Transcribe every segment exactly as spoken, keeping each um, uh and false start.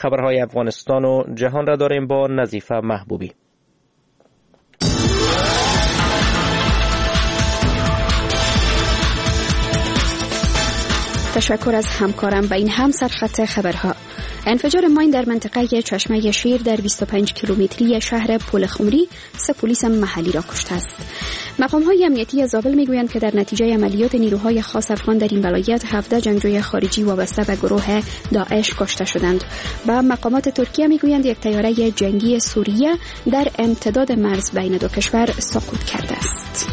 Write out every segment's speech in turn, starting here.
خبرهای افغانستان و جهان را داریم با نظیفه محبوبی. تشکر از همکارم. و این هم سرخط خبرها. انفجار ماین در منطقه چشمه شیر در بیست و پنج کیلومتری شهر پولخمری سه پلیس محلی را کشته است. مقام‌های امنیتی زابل میگویند که در نتیجه عملیات نیروهای خاص افغان در این ولایت هفده جنگجوی خارجی وابسته به گروه داعش کشته شدند. و مقامات ترکیه میگویند یک طیاره جنگی سوریه در امتداد مرز بین دو کشور سقوط کرده است.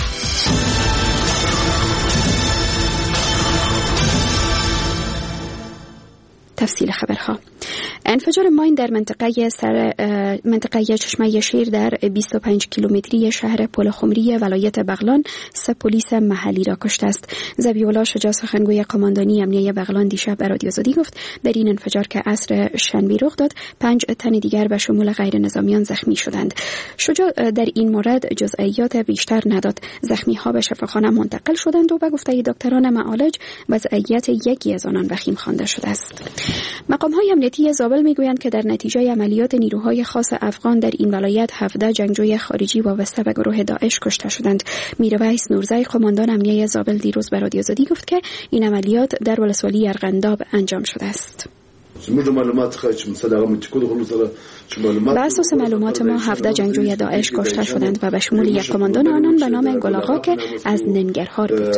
تفصیل خبرها. انفجار ماین در منطقه سر منطقه چشمه شیر در بیست و پنج کیلومتری شهر پولخمری ولایت بغلان سه پلیس محلی را کشته است. ذبیح‌الله شجاع سخنگوی قماندانی امنیه بغلان دیشب به رادیو آزادی گفت در این انفجار که عصر شنبه رخ داد پنج تن دیگر به شمول غیر نظامیان زخمی شدند. شجاع در این مورد جزئیات بیشتر نداد. زخمی‌ها به شفاخانه منتقل شدند و به گفته دکتران معالج وضعیت یکی از آنان وخیم خوانده شده است. مقام‌های امنیتی زابل میگویند که در نتیجه عملیات نیروهای خاص افغان در این ولایت هفده جنگجوی خارجی وابسته به گروه داعش کشته شدند. میرویس نورزی قماندان امنیه زابل دیروز به رادیو آزادی گفت که این عملیات در ولسوالی ارغنداب انجام شده است. بر اساس معلومات ما هفده جنگجوی داعش کشته شدند و به شمول یک قماندان آنان به نام گلاغا که از ننگرهار بود.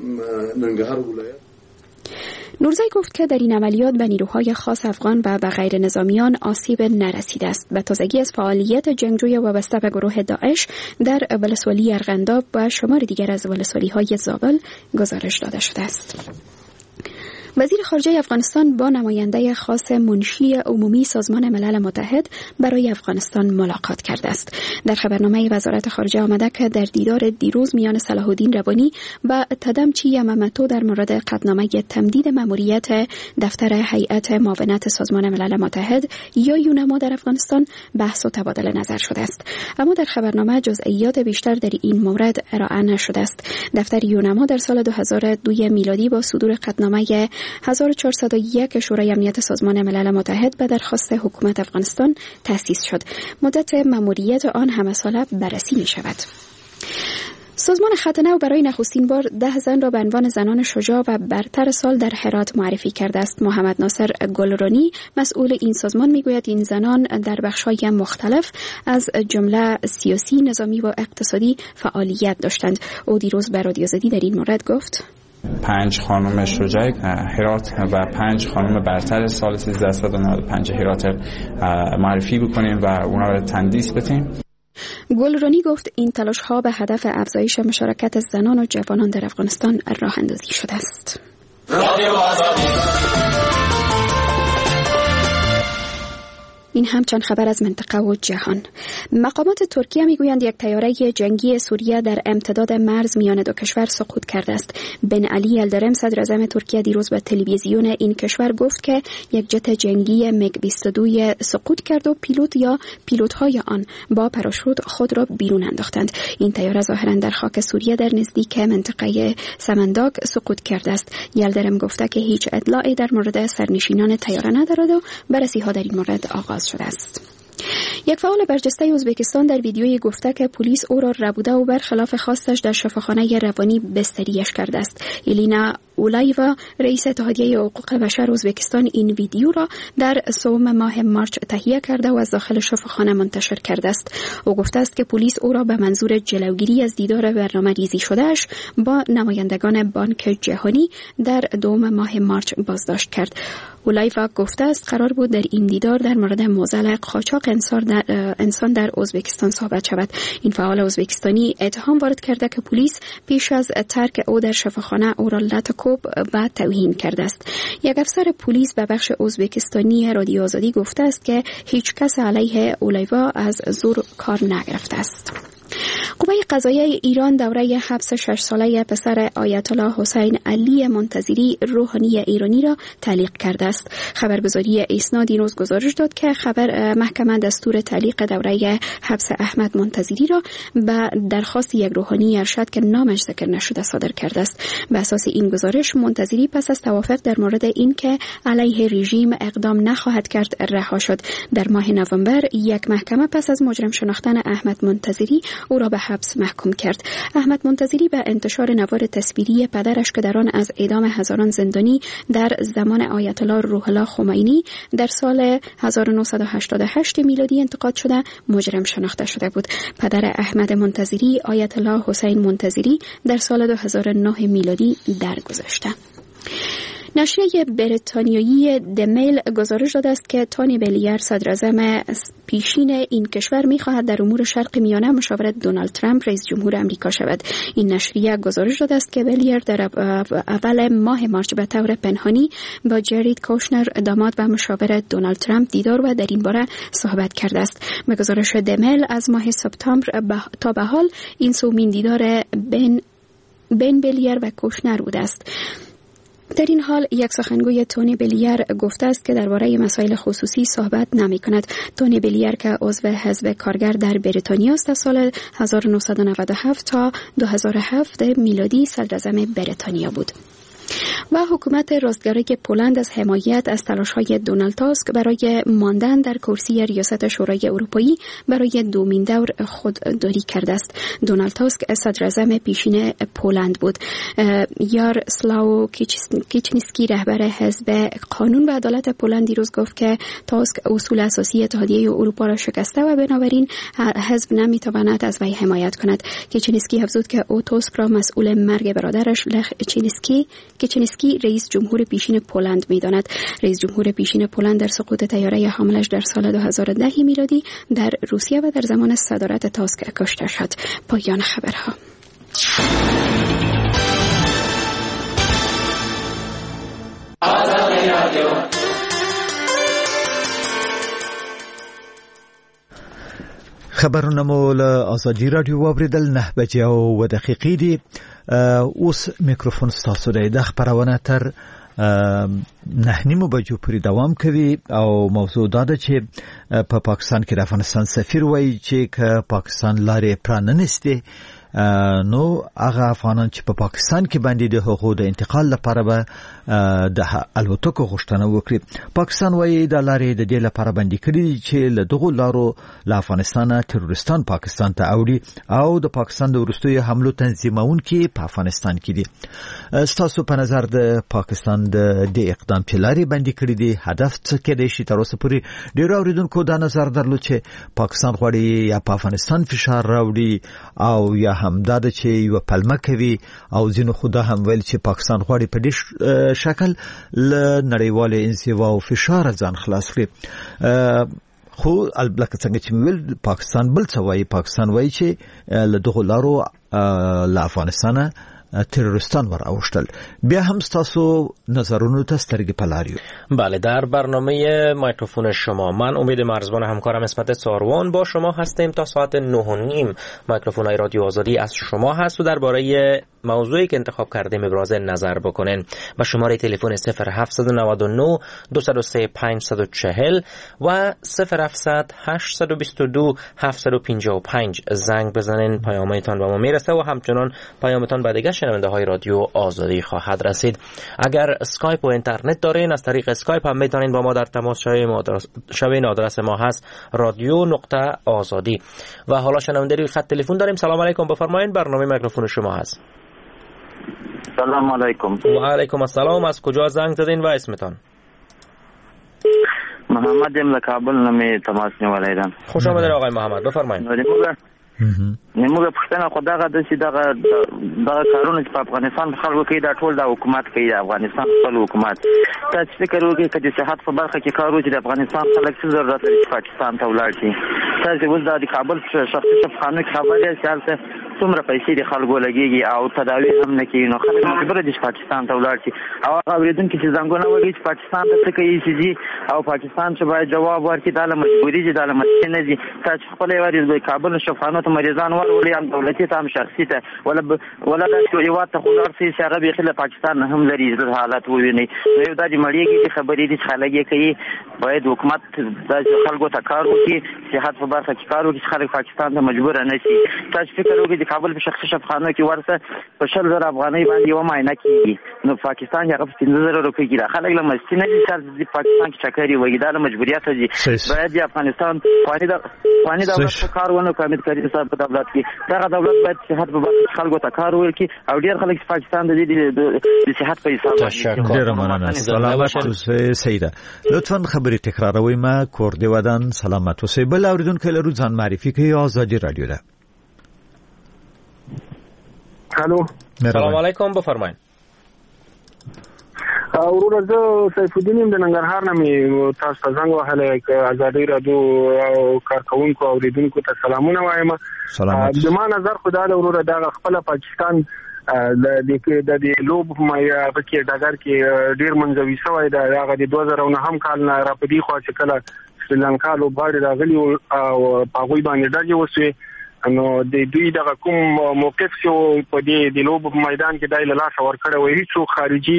نورزی گفت که در این عملیات به نیروهای خاص افغان و به غیر نظامیان آسیب نرسیده است. به تازگی از فعالیت جنگجوی وابسته به گروه داعش در ولسوالی ارغنداب و شمار دیگر از ولسوالی‌های زابل گزارش داده شده است. وزیر خارجه افغانستان با نماینده خاص منشی عمومی سازمان ملل متحد برای افغانستان ملاقات کرده است. در خبرنامه وزارت خارجه آمده که در دیدار دیروز میان صلاح الدین روانی و تدمچی یمامتو در مورد قطعنامه تمدید ماموریت دفتر هیئت معاونت سازمان ملل متحد یا یونما در افغانستان بحث و تبادل نظر شده است. اما در خبرنامه جزئیات بیشتر در این مورد ارائه نشده است. دفتر یونما در سال دو هزار و دو میلادی با صدور قطعنامه هزار و چهارصد و یک شورای امنیت سازمان ملل متحد به درخواست حکومت افغانستان تأسیس شد. مدت ماموریت آن همه ساله بررسی می شود. سازمان خط نو برای نخستین بار ده زن را به عنوان زنان شجاع و برتر سال در هرات معرفی کرده است. محمد ناصر گلرانی مسئول این سازمان میگوید این زنان در بخش‌های مختلف از جمله سیاسی، نظامی و اقتصادی فعالیت داشتند. او دیروز به رادیو آزادی در این مورد گفت: پنج خانم شجاع هرات و پنج خانم برتر سال سیزده نود و پنج هرات معرفی بکنیم و اونا رو تندیس بدیم. گلرانی گفت این تلاش ها به هدف افزایش مشارکت زنان و جوانان در افغانستان راه اندازی شده است. این هم چند خبر از منطقه و جهان. مقامات ترکیه میگویند یک طیاره جنگی سوریه در امتداد مرز میان دو کشور سقوط کرده است. بن علی یلدرم صدر اعظم ترکیه دیروز به تلویزیون این کشور گفت که یک جت جنگی میگ بیست و دو سقوط کرد و پیلوت یا پیلوت‌های آن با پاراشوت خود را بیرون انداختند. این طیاره ظاهراً در خاک سوریه در نزدیک منطقه سمنداگ سقوط کرده است. یلدرم گفته که هیچ اطلاعی در مورد سرنشینان طیاره ندارد و بررسی‌ها در این مورد آغاز شده است. یک فعال برجسته ازبکستان در ویدیویی گفته که پلیس او را ربوده و برخلاف خواستش در شفاخانه روانی بستریش کرده است. الینا اولایوا رئیس اتحادیه حقوق بشر ازبکستان این ویدیو را در سوم ماه مارچ تهیه کرده و از داخل شفاخانه منتشر کرده است. او گفته است که پلیس او را به منظور جلوگیری از دیدار برنامه‌ریزی شدهش با نمایندگان بانک جهانی در دوم ماه مارچ بازداشت کرد. اولایوا گفته است قرار بود در این دیدار در مورد معضل قاچاق انسان در ازبکستان صحبت شود. این فعال ازبکستانی اتهام وارد کرده که پلیس پیش از ترک او در شفاخانه او را لطکوب و توهین کرده است. یک افسر پلیس به بخش ازبکستانی رادیو آزادی گفته است که هیچ کس علیه اولایوا از زور کار نگرفته است. قوه قضاییه ایران دوره حبس شش ساله پسر آیت الله حسین علی منتظری روحانی ایرانی را تعلیق کرده است. خبرگزاری اسناد دیروز گزارش داد که خبر محکمه دستور تعلیق دوره حبس احمد منتظری را به درخواست یک روحانی ارشد که نامش ذکر نشده صادر کرده است. به اساس این گزارش منتظری پس از توافق در مورد این که علیه رژیم اقدام نخواهد کرد رها شد. در ماه نوامبر یک محکمه پس از مجرم شناختن احمد منتظری او را به حبس محکوم کرد. احمد منتظری به انتشار نوار تصویری پدرش که در آن از اعدام هزاران زندانی در زمان آیت الله روح الله خمینی در سال هزار و نهصد و هشتاد و هشت میلادی انتقاد شده مجرم شناخته شده بود. پدر احمد منتظری آیت الله حسین منتظری در سال دو هزار و نه میلادی درگذشته. نشریه بریتانیایی دمیل گزارش داده است که تونی بلیر صدراعظم پیشین این کشور می‌خواهد در امور شرق میانه مشاور دونالد ترامپ رئیس جمهور آمریکا شود. این نشریه گزارش داده است که بلیر در اول ماه مارچ به طور پنهانی با جرید کوشنر داماد و مشاور دونالد ترامپ دیدار و در این باره صحبت کرده است. به گزارش دمیل از ماه سپتامبر تا به حال این سومین دیدار بین بین بلیر و کوشنر بوده است. در این حال یک سخنگوی تونی بلیر گفته است که درباره مسائل خصوصی صحبت نمی کند. تونی بلیر که عضو حزب کارگر در بریتانیا است از سال هزار و نهصد و نود و هفت تا دو هزار و هفت میلادی صدراعظم بریتانیا بود. و حکومت راستگرای پولند از حمایت از تلاش‌های دونالد تاسک برای ماندن در کرسی ریاست شورای اروپایی برای دومین دور خودداری کرده است. دونالد تاسک صدراعظم پیشین پولند بود. یاروسلاو کیچنیسکی رهبر حزب قانون و عدالت پولند دیروز گفت که تاسک اصول اساسی اتحادیه اروپا را شکسته و بنابراین حزب نمیتواند از وی حمایت کند. کیچنیسکی افزود که او تاسک را مسئول مرگ برادرش لخ چینسکی کیچنیسکی رئیس جمهور پیشین پولند می‌داند. رئیس جمهور پیشین پولند در سقوط طیاره حاملش در سال دو هزار و ده میلادی در روسیه و در زمان صدارت تاسک کشته شد. پایان خبرها. خبرونه مو له آزادی رادیو واوریدل نه بجې او دقیقې دي. اوس میکروفون ستاسو دی. د خبرونه تر نه نیمو بجو پورې دوام کوي او موضوع دا ده چې په پاکستان کې د افغانستان سفیر وایي چې که پاکستان لارې پراننستي نو هغه افغانان چې په پاکستان کې باندې د حقوقو د انتقال لپاره به د الوتکو غوښتنه وکړي. پاکستان وایي د لارې د دې لپاره باندې کړي چې له دغو لارو له افغانستان تروریستان پاکستان ته اوړي او د پاکستان د وروستیو حملو تنظیمونکي په افغانستان کې دي. ستاسو په نظر د پاکستان د دې اقدام چې لارې باندې کړي دي هدف څه کېدای شي؟ تر اوسه پورې ډېر اوریدونکو دا نظر درلود چې پاکستان غواړي یا په افغانستان فشار راوړي او یا هم دا د چې یو پلمه کوي او ځینو خدا هم ویل چې پاکستان غواړي په دې شکل له نړیوال انزوا او فشار ځان خلاص کړي. خو البته څنګه چې ویل پاکستان بل څه وایي. پاکستان وایي چې له دغو لارو له افغانستانه تروریستان ور اوشتل. بیا هم ستاسو نظرونو ته سترګې پلاریو. بله، در برنامه میکروفون شما من امید مرزبان همکارم اسمت ساروان با شما هستیم تا ساعت نه و نیم. میکروفون های رادیو آزادی از شما هست و درباره موضوعی که انتخاب کردیم ابراز نظر بکنین. با شماره تلفن صفر هفت نه نه دو صفر سه پنج صفر چهار و صفر هفت هشت دو دو هفت پنج پنج زنگ بزنین. پیامتان به ما میرسه و همچنان پیامتان به دیگه شنونده های رادیو آزادی خواهد رسید. اگر اسکایپ و اینترنت دارین از طریق اسکایپ هم میتونین با ما در تماس شوین. آدرس ما هست رادیو نقطه آزادی. و حالا شنونده روی خط تلفن داریم. سلام علیکم، بفرمایید، برنامه میکروفون شما هست. سلام علیکم. و علیکم السلام. از کجا زنگ زدین و اسمتان؟ محمد ام له کابل نه می تماس نیولیدم. خوش آمدید آقای محمد، بفرمایید. موږ پښتنه خدای د چې دغه دغه کارونه چې په افغانستان خلکو کې دا ټول د حکومت کوي، د افغانستان خپل حکومت. تاسو فکر وکړئ چې د صحت په برخه کې کار وکړي د افغانستان خلک څه ضرورت لري چې پاکستان ته ولاړ شي. تاسو ول د کابل شخصي صفحانو کې خبرې چې هلته څومره پیسې د خلکو لګيږي او تداوی هم نه کوي نو خلک مجبور دي پاکستان ته ولاړ شي او اوریدونکو چې زنګونه وایي چې پاکستان ته څه کوي چې او پاکستان چې باید جواب ورکړي دا له مجبوري دي دا له مشکل نه دي چې خپل یواري د کابل شفاخانو ته مریضان ورولي هم دولتي ته هم شخصي ته ولا ولا د یو ته خلار سي چې هغه به پاکستان هم لري د حالات وویني نو یو د مړیږي خبرې دي خلک کوي باید حکومت د خلکو ته کار وکړي صحت په برخه کې کار وکړي خلک پاکستان ته مجبور نه شي تاسو فکر وکړئ د کابل په شخصي شفاخانو کې ورته په شل زره افغانۍ باندې یو معاینه کیږي نو پاکستان هغه په پنځه زره روپۍ کې خلک له مستی نه دي چې د پاکستان کې چکرې وایي دا له مجبوریت دي باید د افغانستان قوانین د قوانین دولت په کار ونه کوي امید کوي صاحب په دولت کې دا دولت باید صحت په برخه کې خلکو ته کار وکړي او ډیر خلک پاکستان د دې د صحت په حساب ډیر مننه سلامت اوسئ سیده لطفا خبري تکراروي ما کوردی ودان سلامت اوسئ بل اوریدونکو لرو ځان معرفي کوي آزادی رادیو ده الو سلام علیکم بفرمایئ ورور زه سیف الدین د ننګرهار نه می تاسو ته زنګ وهلی آزادی رادیو او کارکونکو اوریدونکو ته سلامونه وایم د ما نظر خو دا ورور دغه خپل پاکستان د د د لوب مې پکې ډګر کې ډیر منځوي شوی دا هغه د دوه زره نه هم کال نه را پدې خو چې کله سریلانکا لوبغاړي راغلي او هغه باندې ډاګي وسوي نو د دوی دغه کوم موقف شو په دې د لوب میدان کې دای له لاس ور کړو هیڅ خارجي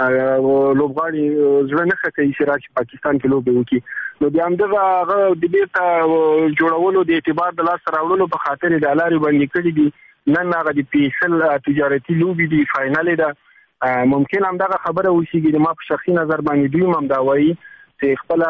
لوبغاړي ځل نه کوي چې راځي پاکستان کې لوب وکړي نو د همدغه د بیرته جوړولو د اعتبار د لاس راوړلو په خاطر د لارې باندې کړی دي نن هغه د پیسل تجارتي لوبي دی فائنل ده ممکن هم دغه خبره وشيږي د ما په شخصي نظر باندې دوی هم دا وایي چې خپل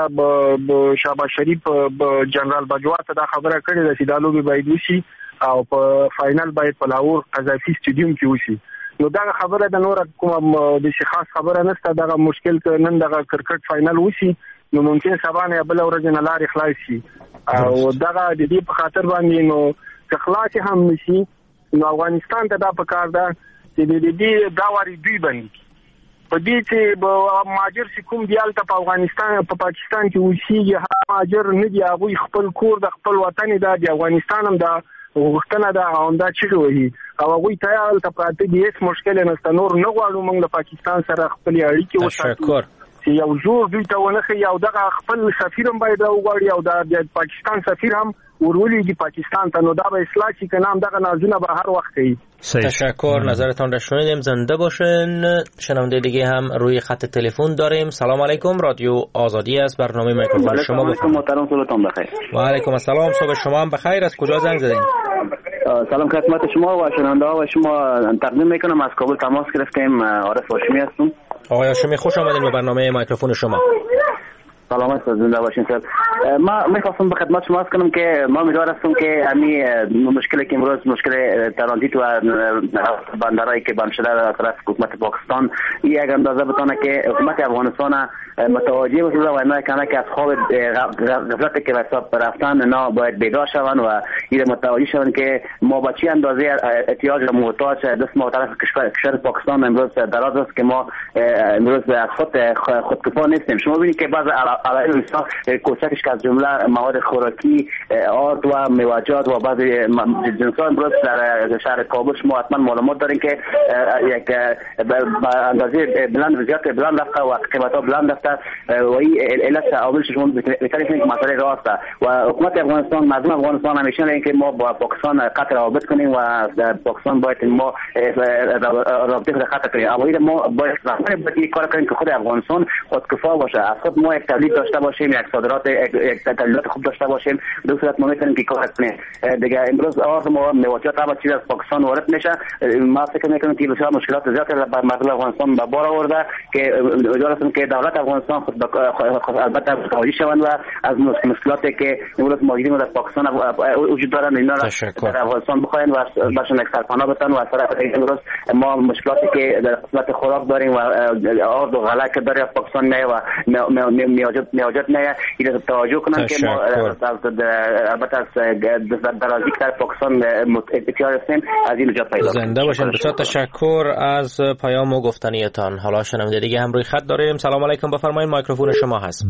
شهباز شریف جنرال بجوا ته دا خبره کړې ده چې دا لوبي باید وشي او په فائنل باید په لاهور قذافي سټیډیوم کې وشي نو دا خبره د نور کوم د خاص خبره نشته دا مشکل ک نن دغه کرکټ فائنل وشي نو ممکن سبا نه بل ورځ نه لارې خلاص شي او دغه د دې په خاطر باندې نو خلاص هم نشي نو افغانستان ته دا پکار ده چې د دې دا وری دوی باندې په دې چې ماجر کوم دیال ته په افغانستان په پا پاکستان کې وشيږي هغه ماجر نه دی هغه خپل کور د خپل وطن د افغانستان هم دا وختنه دا اوندا چې وي او هغه ته یال ته پاتې دي هیڅ مشکل نه ست نور نه غواړو موږ د پاکستان سره خپل اړیکې وساتو چې یو زور دوی ته ونه یو دغه خپل سفیر هم باید راوغواړي او د پاکستان سفیر هم ورولي دی پاکستان ته نو دا به اصلاح شي که نام دغه نازونه به هر وقت کوي تشکر نظرتان را شنیدیم زنده باشین شنونده دیگه هم روی خط تلفن داریم سلام علیکم رادیو آزادی است برنامه میکروفون شما بفرمایید محترم صبحتون بخیر و علیکم السلام صبح شما هم بخیر از کجا زنگ زدین سلام خدمت شما و شنونده ها و شما تقدیم میکنم از کابل تماس گرفتیم عارف هاشمی هستم آقای هاشمی خوش آمدین به برنامه میکروفون شما سلامت زنده باشین سر ما میخواستم به خدمت شما عرض کنم که ما امیدوار هستم که همین مشکلی که امروز مشکل ترانزیت و بندرایی که بند شده از طرف حکومت پاکستان یک اندازه بتونه که حکومت افغانستان متوجه بشه و نه کنه که از خواب غفلت که حساب رفتن اینا باید بیدار شون و این متوجه شون که ما با چه اندازه احتیاج و محتاج دست ما طرف کشور پاکستان امروز دراز است که ما امروز از خود خودکفا نیستیم. شما ببینید که بعض علائم مثلا کوچکش که از جمله مواد خوراکی آرد و میوه‌جات و بعضی جنس‌ها امروز در شهر کابل شما حتما معلومات دارین که یک به اندازه بلند زیاد بلند رفته و قیمت‌ها بلند رفته و این علت عامل شما بهتره که مسئله راست و حکومت افغانستان مردم افغانستان همیشه میگن که ما با پاکستان قطع روابط کنیم و پاکستان باید ما رابطه خود قطع کنیم اما ما باید باید کار کنیم که خود افغانستان خودکفا باشه از خود ما یک تولید داشته باشیم یک صادرات یک تولیدات خوب داشته باشیم در صورت ما میتونیم که کار کنیم دیگه امروز آخر ما میوه‌جات هر چیز از پاکستان وارد میشه ما فکر میکنم که بسیار مشکلات زیادی بر مردم افغانستان به بار آورده که امیدوار هستم که دولت افغانستان خود البته متوجه شوند و از مشکلاتی که امروز موجود در پاکستان وجود دارن اینا را در افغانستان بخواین و باشن یک سرپناه بتن و از طرف امروز ما مشکلاتی که در قسمت خوراک داریم و آرد و غله که داره پاکستان نه و میوه‌جات نه این توجه کنن که ما البته از درازی که در پاکستان احتیاج هستیم از این جا پیدا زنده باشین. بسیار تشکر از پیام و گفتنیتان. حالا شنونده دیگه هم روی خط داریم. سلام علیکم بفرمایید میکروفون شما هست.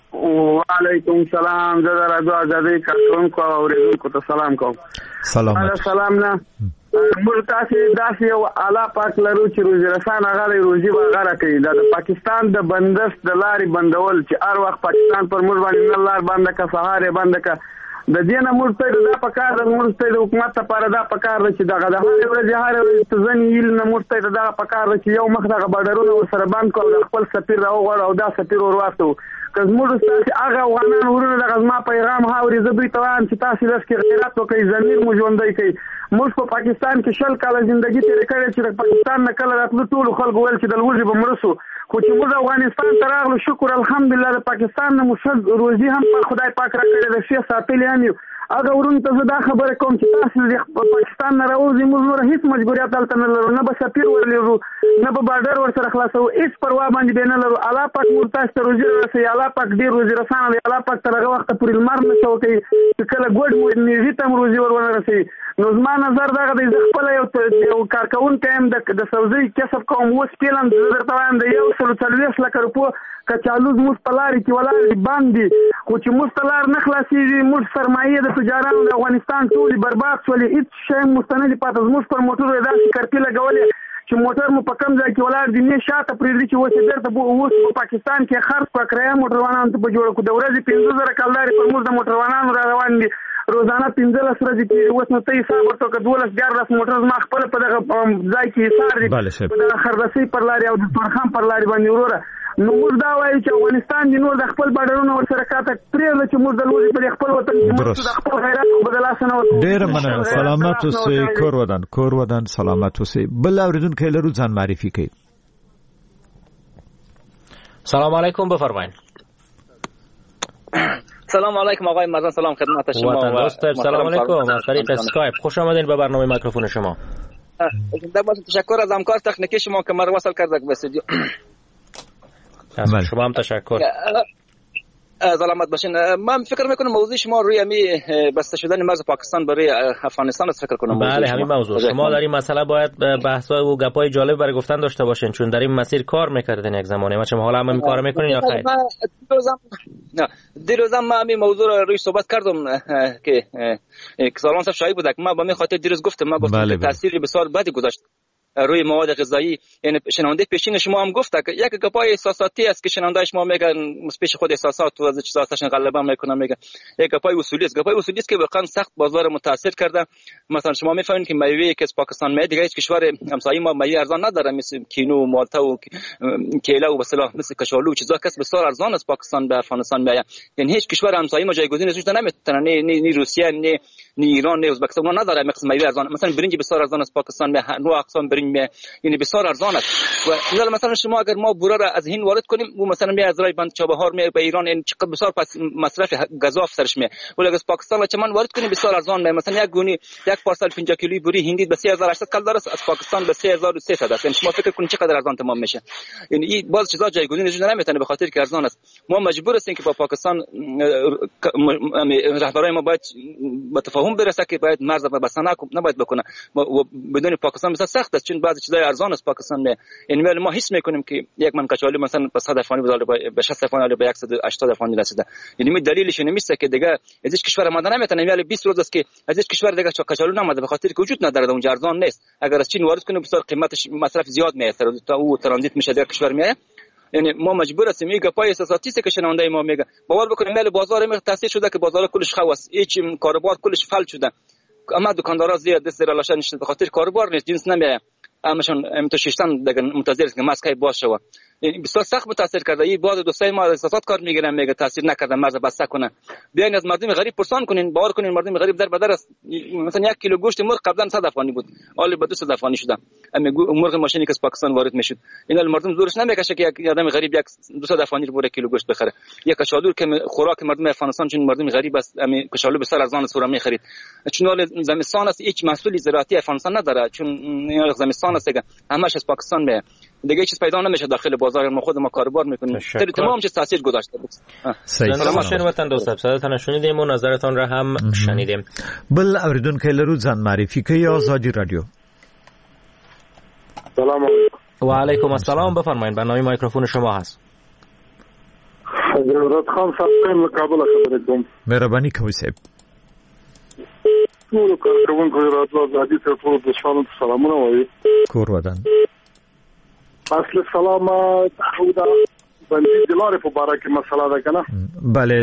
و علیکم سلام زه در رادیو آزادی کارکونکو او اوریدونکو ته سلام کوم. سلام سلام نه موږ تاسو داسې یو اعلی پاک لرو چې روزي رسان هغه روزي وغیرہ کوي د پاکستان د بندست د لارې بندول چې هر وخت پاکستان پر موږ باندې نه لار بند کا سهار بند کا د دې نه موږ ته دا پکار د موږ ته د حکومت لپاره دا پکار چې دغه د هر ورځ هر ورځ ځنی یل نه موږ ته دا پکار چې یو مخ دغه بارډرونه ور سره باندې کول خپل سفیر راوغړ او دا سفیر ورواستو که موږ تاسو هغه افغانان ورونه د غزما پیغام هاوري زه دوی ته وایم چې تاسو داس کې غیرت وکړئ ضمیر مو ژوندۍ کړئ موږ په پاکستان کې شل کاله ژوندۍ تیر کړې چې د پاکستان نه کله راتلو ټول خلکو ول چې د لوږې به مرسو خو چې موږ افغانستان ته راغلو شکر الحمدلله د پاکستان نه موږ روزي هم په خدای پاک راکړي د شي ساتلې هم اگر ورون ته دا خبره کوم چې تاسو د پاکستان نه راوځي موږ نور هیڅ مجبوریت دلته نه لرو نه به سفیر ورلرو نه به بارډر ور سره خلاصو هیڅ پروا باندې نه لرو الله پاک موږ تاسو ته روزي رسي الله پاک ډیر روزي رسانه دی الله پاک تر هغه وخت پورې المر نه شو کوي چې کله ګډ مو نیږي تم روزي ورونه رسي نو زما نظر دغه د خپل یو یو کارکون ټایم د د سوزي کسب کوم وس پیلم درته وایم د یو سل څلويخ لک روپو کچالو موږ پلاری کې ولر باندې خو چې مستلار نه خلاصيږي موږ سرمایه د تجارانو د افغانستان ټول برباد شولې هیڅ شی مستند پاتې موږ پر موټر داسې کرپی لګولې چې موټر مو په کم ځای کې ولر دي نه شاته پرې دي چې وڅ درته اوس په پاکستان کې خرڅ په کرایه موټر وانه په جوړ کو د ورځې پنځه زره کالداري پر موږ د موټر وانه را روان دي روزانه پنځه لس ورځې کې اوس نو ته حساب ورته کډولس ګار موټر ما خپل په دغه ځای کې حساب دي په دغه خردسي پر لاري او د تورخان پر لاري باندې وروره نو موږ دا وایو چې افغانستان د نور د خپل بارډرونو ور سره کاته پرې چې موږ د لوړي پر خپل وطن کې د خپل غیرت په بدلاسه نه ډیر مننه سلامات اوسئ کور ودان کور ودان سلامات اوسئ بل اوریدونکو لرو ځان معرفي کړئ سلام علیکم بفرمایید سلام علیکم آقای مرزان سلام خدمت شما وطن دوست سلام علیکم از طریق اسکایپ خوش آمدین به برنامه میکروفون شما در باید تشکر از همکار تکنیکی شما که مرا وصل کرد به استودیو شما هم تشکر سلامت باشین. من فکر میکنم موضوع شما روی امی بسته شدن مرز پاکستان برای افغانستان است فکر کنم. بله همین موضوع. شما در این مسئله باید بحث‌ها و گپ‌های جالب برای گفتن داشته باشین چون در این مسیر کار میکردین یک زمانی. ما چه حالا هم این کارو میکنین یا خیر؟ دیروزم نه دیروزم من همین موضوع رو روی صحبت کردم که سالان صاحب شایع بود که من با می خاطر دیروز گفتم ما گفتم بله تاثیر بسیار بدی گذاشت روی مواد غذایی. یعنی شنونده پیشین شما هم گفت که یک گپای احساساتی است که شنونده شما میگن پیش خود احساسات و از چیزاشون غلبه میکنه میگن یک گپای اصولی است. گپای اصولی است که واقعا سخت بازار متاثر کرده. مثلا شما میفهمید که میوه که از پاکستان میاد دیگه هیچ کشور همسایه ما میوه ارزان نداره مثل کینو و مالتا و کیله و مثلا مثل کشالو چیزا کس بسیار ارزان از پاکستان به افغانستان میاد. یعنی هیچ کشور همسایه ما جایگزین ازش نمیتونه نه نه روسیه نه نه ایران نه ازبکستان نداره مثل میوه ارزان. مثلا برنج بسیار ارزان از پاکستان میاد نوع اقسام برنج میاد یعنی بسیار ارزان است. و مثلا شما اگر ما بورا را از هند وارد کنیم و مثلا می از رای بند چابهار می به ایران این چقدر بسیار مصرف گزاف سرش می ولی از پاکستان و چمن وارد کنیم بسیار ارزان می. مثلا یک گونی یک پارسل پنجاه کیلویی بوری هندی به سه هزار و هشتصد کالر است از پاکستان به سه هزار و سیصد است. یعنی شما فکر کنید چقدر ارزان تمام میشه. یعنی این باز چیزا جایگزین وجود نمیتونه به خاطر که ارزان است. ما مجبور هستیم که با پاکستان رهبرای ما باید به تفاهم برسه که باید مرز بسته نباید بکنه. بدون پاکستان بسیار سخت است چون بعضی چیزای ارزان است پاکستان می. یعنی ولی ما حس میکنیم که یک من کچالو مثلا به صد افغانی بدال به شصت افغانی به صد و هشتاد افغانی رسیده. یعنی می دلیلش نمیشه که دیگه از هیچ کشور آمده نمیتونه. ولی بیست روز است که از هیچ کشور دیگه کچالو نمیاد به خاطر که وجود نداره اونجا ارزان نیست. اگر از چین وارد کنیم بسیار قیمتش مصرف زیاد میاد تا او ترانزیت میشه در کشور میاد. یعنی ما مجبور هستیم میگه پای اساساتی است که شنونده ما میگه باور بکنیم ولی بازار می تاثیر شده که بازار کلش خواص هیچ کاروبار کلش فلج شده. اما دکاندارا زیاد دست رالاشن نشده به خاطر کاروبار نیست جنس نمیاد. همشون امتحان دیگه منتظر است که ماسک باشه و بسیار سخت متاثر کرده. این بعض دوستای ما احساسات کار میگیرن میگه تاثیر نکرده مرز بسته کنه. بیاین از مردم غریب پرسان کنین باور کنین مردم غریب در بدر است. مثلا یک کیلو گوشت مرغ قبلا صد افغانی بود حالا به دویست افغانی شده. اما مرغ ماشینی که از پاکستان وارد میشد اینا مردم زورش نمیکشه که یک آدم غریب یک دویست افغانی رو بره کیلو گوشت بخره. یک کشالو که خوراک مردم افغانستان چون مردم غریب است اما کشالو بسیار ارزان است می خرید. چون حال زمستان است هیچ محصول زراعتی افغانستان نداره چون زمستان است که همش از پاکستان میاد. دیگه چیز پیدا نمیشه داخل بازار ما خود ما کاروبار میکنیم. تمام چیز تاثیر گذاشته بود. سلام شنوتان دوست صداتون شنیدیم و نظرتون را هم شنیدیم. بل اوریدونکو لرو ځان معرفي کوي آزادی رادیو. سلام علیکم. و علیکم السلام بفرمایید برنامه میکروفون شما هست. حضرت خان صاحب من کابل خبرت کوم. مهرباني کوي صاحب. ټول کارکونکو راتلو ازادي ته ټول د شانو سلامونه وایي. کور ودان اصل سلام خدا باندې د لارې په باره کې مسله ده کنه. بله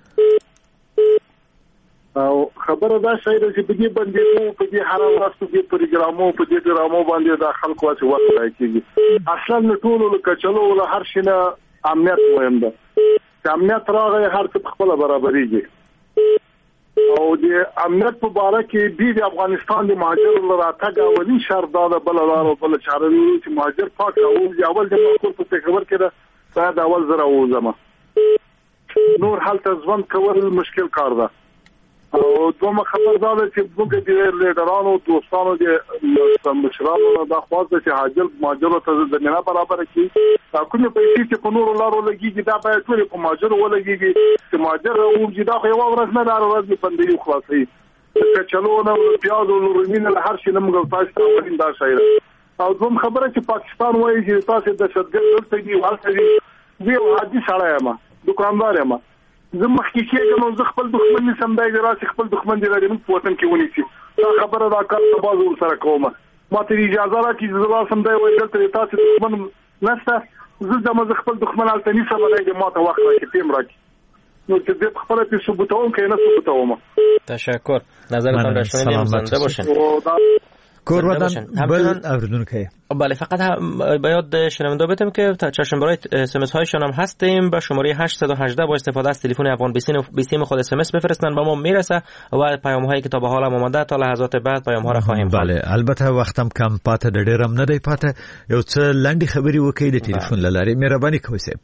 او خبره دا شای ده چې په دې باندې مو په دې هر ورځ په دې پروګرامو په دې ډرامو باندې د خلکو واچ وخت راکېږي. اصلا ټول لکه چلو ول هر شي نه امنیت مهم ده. امنیت راغی هر څه خپل برابرېږي. او د امنیت په باره کې د افغانستان د مهاجر راتګ اولي شرط دا بل لار او بل چاره چې مهاجر پاک او اول د مخکور په خبر کې دا د اول زره او زما نور حالت ځوان کول مشکل کار ده. او دوه خبر دا چې موږ د لیډرانو دوستانو د مشرانو د خواصه چې حاجل مهاجر ته زمينه برابر کړي. کومه پیسې چې په نور لارو لګيږي دا باید ټول په مهاجر ولګيږي چې مهاجر او چې دا خو یو ورځ نه لار ورځ بندي خلاصي چې چلو نه پیاز او رومین له هر شي نه موږ تاسو ته ولین دا شایر. او دوم خبره چې پاکستان وایي چې تاسو د شدګر دلته دی والته دی وی عادي سره یم دکاندار یم زه مخکې کېږم زه خپل دښمن نسم دای راځي خپل دښمن دی لري په وطن کې ونی شي دا خبره دا کار په بازو سره کومه ما ته اجازه راکړي زه لاسم دی وای دلته تاسو دښمن نشته زه د مزه خپل دښمن التنی سره دی ما ته وخت راکړي تیم راکړي نو چې دې خپل په ثبوتوم کې نه ثبوتوم. تشکر نظرتان را شنیدیم. زنده باشین. کور ودان بل اوردونکه. بله فقط باید شنونده بتم که چشم برای اس ام اس هایشان هم هستیم با شماره هشت یک هشت با استفاده از تلفن افغان بیسیم خود اس ام اس بفرستن با ما میرسه و پیام هایی که تا به حال هم اومده تا لحظات بعد پیام ها را خواهیم خوند. بله البته وختم کم پاته د ډیرم نه دی پاته یو څه لنډی خبري وکړي د تلیفون لاري مهرباني کوئ سه.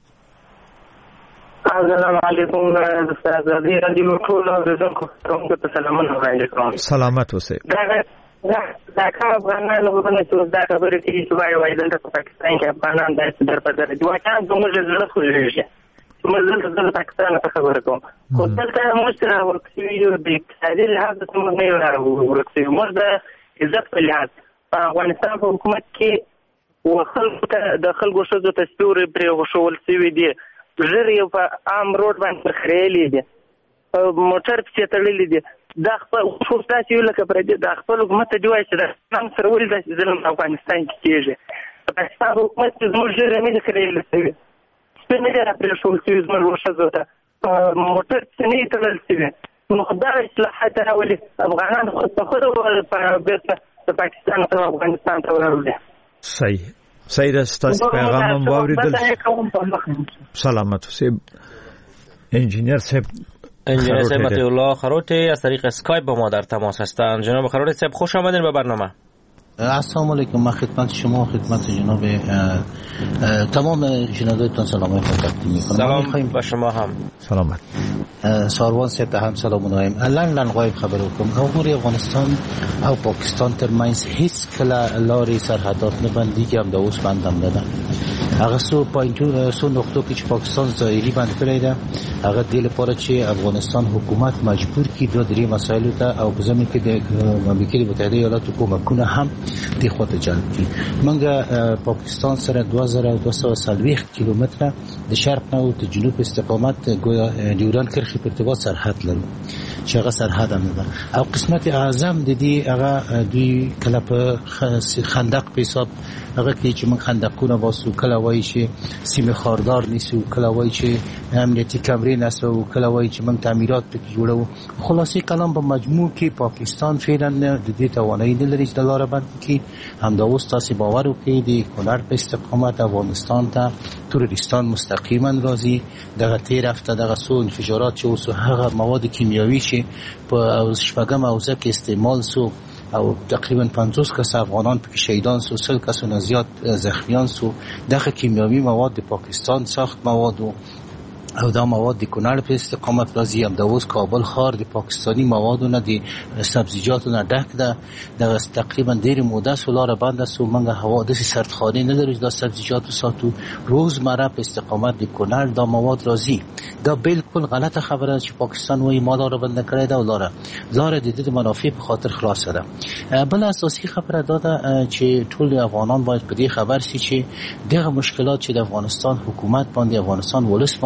السلام علیکم استاد عزیز رادیو ټول اوریدونکو ته سلامونه وړاندې کوم. سلامت اوسئ. دا دا کار افغانان له باندې چې دا خبرې کوي چې وايي وايي دلته په پاکستان کې افغانان داسې در په در دي واکان زموږ زړه خوږي موږ دلته د پاکستان څخه خبره کوم خو دلته موږ سره ورکوي د اقتصادي لحاظ څخه نه یو ورکوي موږ د عزت په لحاظ په افغانستان په حکومت کې وخلکو ته د خلکو شذو تسپوري پرې وشول سوي دي ژر یو په عام روډ باندې خریلې دي موټر په تړلې دي دا خپل خو تاسو یو لکه پر دې دا خپل حکومت دی وایي چې دا نن سره ولې د ظلم په افغانستان کې کېږي پاکستان حکومت زموږ ژر نه خریلې سوي سپینې را پرې شول چې زموږ شذو ته موټر څنګه تړل سوي نو خدای اصلاحات راولي افغانان خود په خود د پاکستان او افغانستان ته ورغلي. صحیح صحیح راستاسي پیغام هم واوریدل. سلامت اوسئ. انجینیر صاحب انجینیر صاحب مطیع الله خروتی از طریق اسکایپ با ما در تماس هستند. جناب خروتی صاحب خوش آمدین به برنامه. السلام علیکم. من خدمت شما خدمت جناب تمام جنابتون سلام تقدیم می‌کنم. سلام به شما هم. سلامت. ساروان صاحب هم سلام ملایم. الان لن غایب خبر وکم امور افغانستان او پاکستان ترمنځ هیڅ کله لارې سرحدات نه بنديږي هم د اوس بندم نه ده. هغه سو پوینټو سو نقطو کې چې پاکستان ظاهري بند کړی ده هغه د لپاره چې افغانستان حکومت مجبور کی دوه درې مسایلو ته او په زمين کې د امریکا متحده ایالاتو کومکونه هم د خواته جلب کړي. موږ پاکستان سره دوه زره دوه سوه کیلومتره د شرق نه د جنوب استقامت ډیوران کرښې په ارتباط سرحد لرو چې هغه سرحد هم ده او قسمت اعظم د دې هغه دوی کله په خندق په حساب هغه کې چې موږ خندقونه واسو کله وایي چې سیمه خاردار نیسو کله وایي چې امنیتي کمرې نسو کله وایي چې موږ تعمیرات پکې جوړو. خلاصې کلام په مجموع کې پاکستان فعلا د دې توانایي نه لري چې د لار بند کړي. همدا اوس تاسو باور وکړئ د کونړ په استقامت افغانستان ته تروریستان مستقیما راځي دغه تیر هفته دغه سو انفجارات چې اوس هغه مواد کیمیاوي چې په شپږم اوزه کې استعمال سو او تقریبا پنځوس کس افغانان په شهیدان سو سل کس نه زیات زخمیان سو. دغه کیمیاوي مواد د پاکستان ساخت مواد او دا مواد د کونړ په استقامت راځي. هم د اوس کابل ښار د پاکستانی موادو نه د سبزیجاتو نه ډک ده. د تقریبا ډېر موده سولاره بنده سو موږ هوا د سرتخانه نه لرو د سبزیجاتو ساتو روزمره په استقامت د کونړ دا مواد راځي. دا بالکل غلطه خبره چې پاکستان وایي ما لاره بنده کړی دا لاره لاره د دې منافع په خاطر خلاصه ده. بل اساسي خبره دا ده چې ټول افغانان باید په دې خبر شي چې دغه مشکلات چې د افغانستان حکومت باندې افغانستان ولس باندې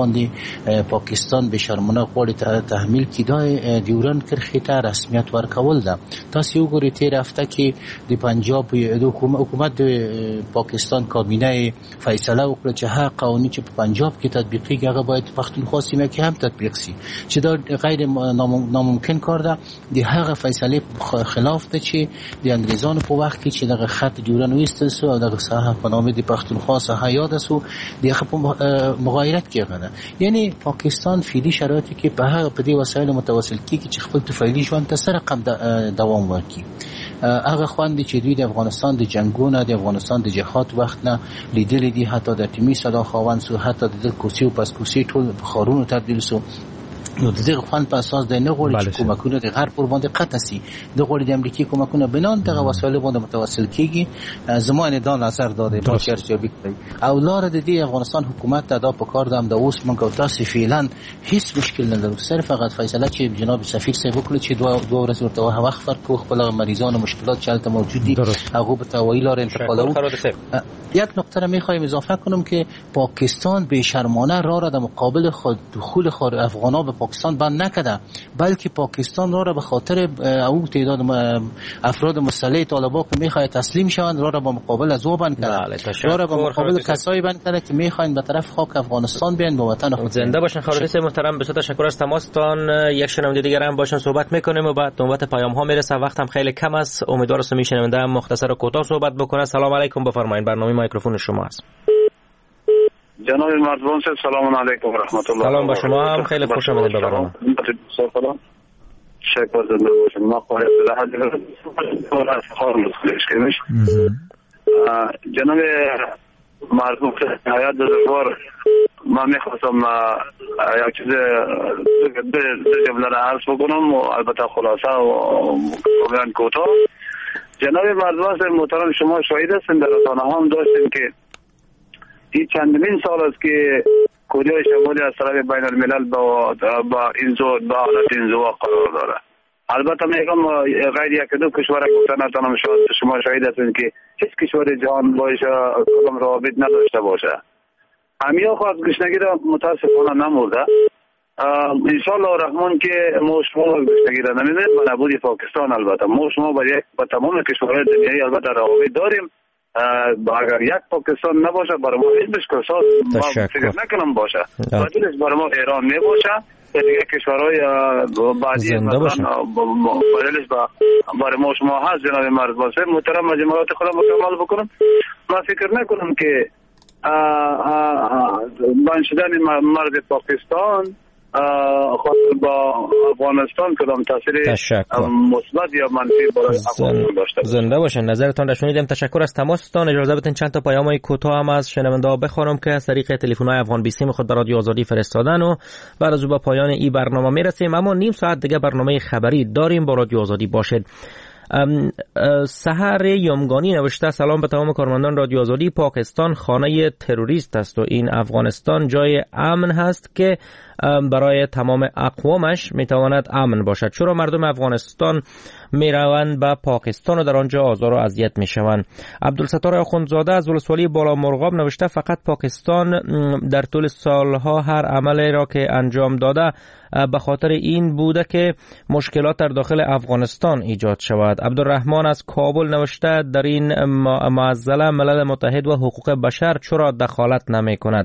پاکستان به شرمانه غواړي تحمیل کیدای دیوران کرخه رسمیت ورکول ده. تاسو یو ګورئ تیر هفته کې د پنجاب حکومت د پاکستان کابینه فیصله وکړه چې هغه قوانین چې په پنجاب کې تطبیقي هغه باید پښتونخوا سیمه کې هم تطبیق شي، چې دا غیر ناممکن کار ده. د هغه فیصله خلاف ده چې د انګریزانو په وخت کې چې دغه خط دیوران وستل سو او دغه ساحه په نامه د پښتونخوا ساحه یاد سو دغه په مغایرت کې غواړي. یعنی پاکستان فعلی شرایطی کې په هغه په دې وسایل متواصل کیږي چې خپل طفیلی ژوند ته سره قم دوام ورکړي. هغه خواندي چې دوی د افغانستان د جنگونو د افغانستان د جهاد وخت نه لیدلې دي، حتی د ټیمی صدا خواوند سو، حتی د کوسی او پس کوسی ټول خارونو تبدیل سو. نو د دې خوان په اساس د نه غوړي چې کومکونه د غرب پر باندې قطع سي، د غوړي د امریکای کومکونه بنان دغه وسایل باندې متوسل کیږي. زمانه دا نظر داده په چرچوبي کوي او لار د دې افغانستان حکومت ته دا په کار دم د اوس مونږ تاسو فعلا هیڅ مشکل نه لرو. صرف فقط فیصله چې جناب سفیر صاحب وکړي چې دوه دوه ورځې ورته وخت فرق خپل مریضانو مشکلات چلته موجود دي هغه به توایی لار انتقالو. یک نکته را میخوایم اضافه کنم که پاکستان به شرمانه راه را در مقابل خود دخول خارج افغانا به پاکستان بند نکرده، بلکه پاکستان راه را به خاطر او تعداد افراد مسلح طالبان که میخواد تسلیم شوند راه را به مقابل از او بند کرده، راه را به مقابل کسایی بند کرده که میخواین به طرف خاک افغانستان بیان به وطن خود. زنده باشن خالد محترم، بسیار تشکر از تماستان. یک شنونده دیگر هم باشن صحبت میکنیم و بعد نوبت پیام ها میرسه، وقتم خیلی کم است. امیدوارم میشنونده هم مختصر و کوتاه صحبت بکنه. سلام علیکم، بفرمایید، برنامه میکروفون شما است. جناب مردوان صاحب سلام علیکم و رحمت الله. سلام با شما هم، خیلی خوش آمدید به برنامه. شکر زنده باشید. ما خواهی بدهد از خار مسئلهش کنیش جناب مردوان صاحب حیات دزرگوار ما میخواستم یک چیز دو جمله را عرض بکنم و البته خلاصه و کاملا کوتاه. جناب مردوان صاحب محترم، شما شاهد هستین در رسانه هم داشتیم که این چندمین سال است که کره شمالی از طرف بین الملل با با اینجا با حالت انزوا قرار داره. البته میگم غیر یک دو کشور گفتن نتونم شما شاهد هستین که هیچ کشور جهان باشه کدام روابط نداشته باشه. همیا خواهد گشنگی را متاسفانه نمورده. انشاءالله الرحمن که ما شما گشنگی را نمیدیم به نبود پاکستان. البته ما شما با یک با تمام کشورهای دنیایی البته روابط داریم. اگر یک پاکستان نباشه برای ما هیچ مشکل ساز ما فکر نکنم باشه. بدلش برای ما ایران میباشه دیگه کشورهای بعدی مثلا بدلش برای ما شما هست. جناب مرد باشه محترم مجموعات خودم مکمل بکنم. ما فکر نکنم که بند شدن مرد پاکستان خاطر با افغانستان کدام تاثیر مثبت یا منفی برای افغانستان داشته. زنده باشن. نظرتان را شنیدم. تشکر از تماستان. اجازه بدین چند تا پیام‌های کوتاه هم از شنونده‌ها بخونم که از طریق تلفن‌های افغان بیسیم خود به رادیو آزادی فرستادن و بعد از او به پایان این برنامه میرسیم. اما نیم ساعت دیگه برنامه خبری داریم. با رادیو آزادی باشید. سحر یومگانی نوشته سلام به تمام کارمندان رادیو آزادی. پاکستان خانه تروریست است و این افغانستان جای امن هست که برای تمام اقوامش میتواند امن باشد. چرا مردم افغانستان میروند به پاکستان و در آنجا آزار و اذیت میشوند؟ عبدالستار آخوندزاده از ولسوالی بالا مرغاب نوشته فقط پاکستان در طول سالها هر عملی را که انجام داده به خاطر این بوده که مشکلات در داخل افغانستان ایجاد شود. عبدالرحمن از کابل نوشته در این معضله ملل متحد و حقوق بشر چرا دخالت نمی کند؟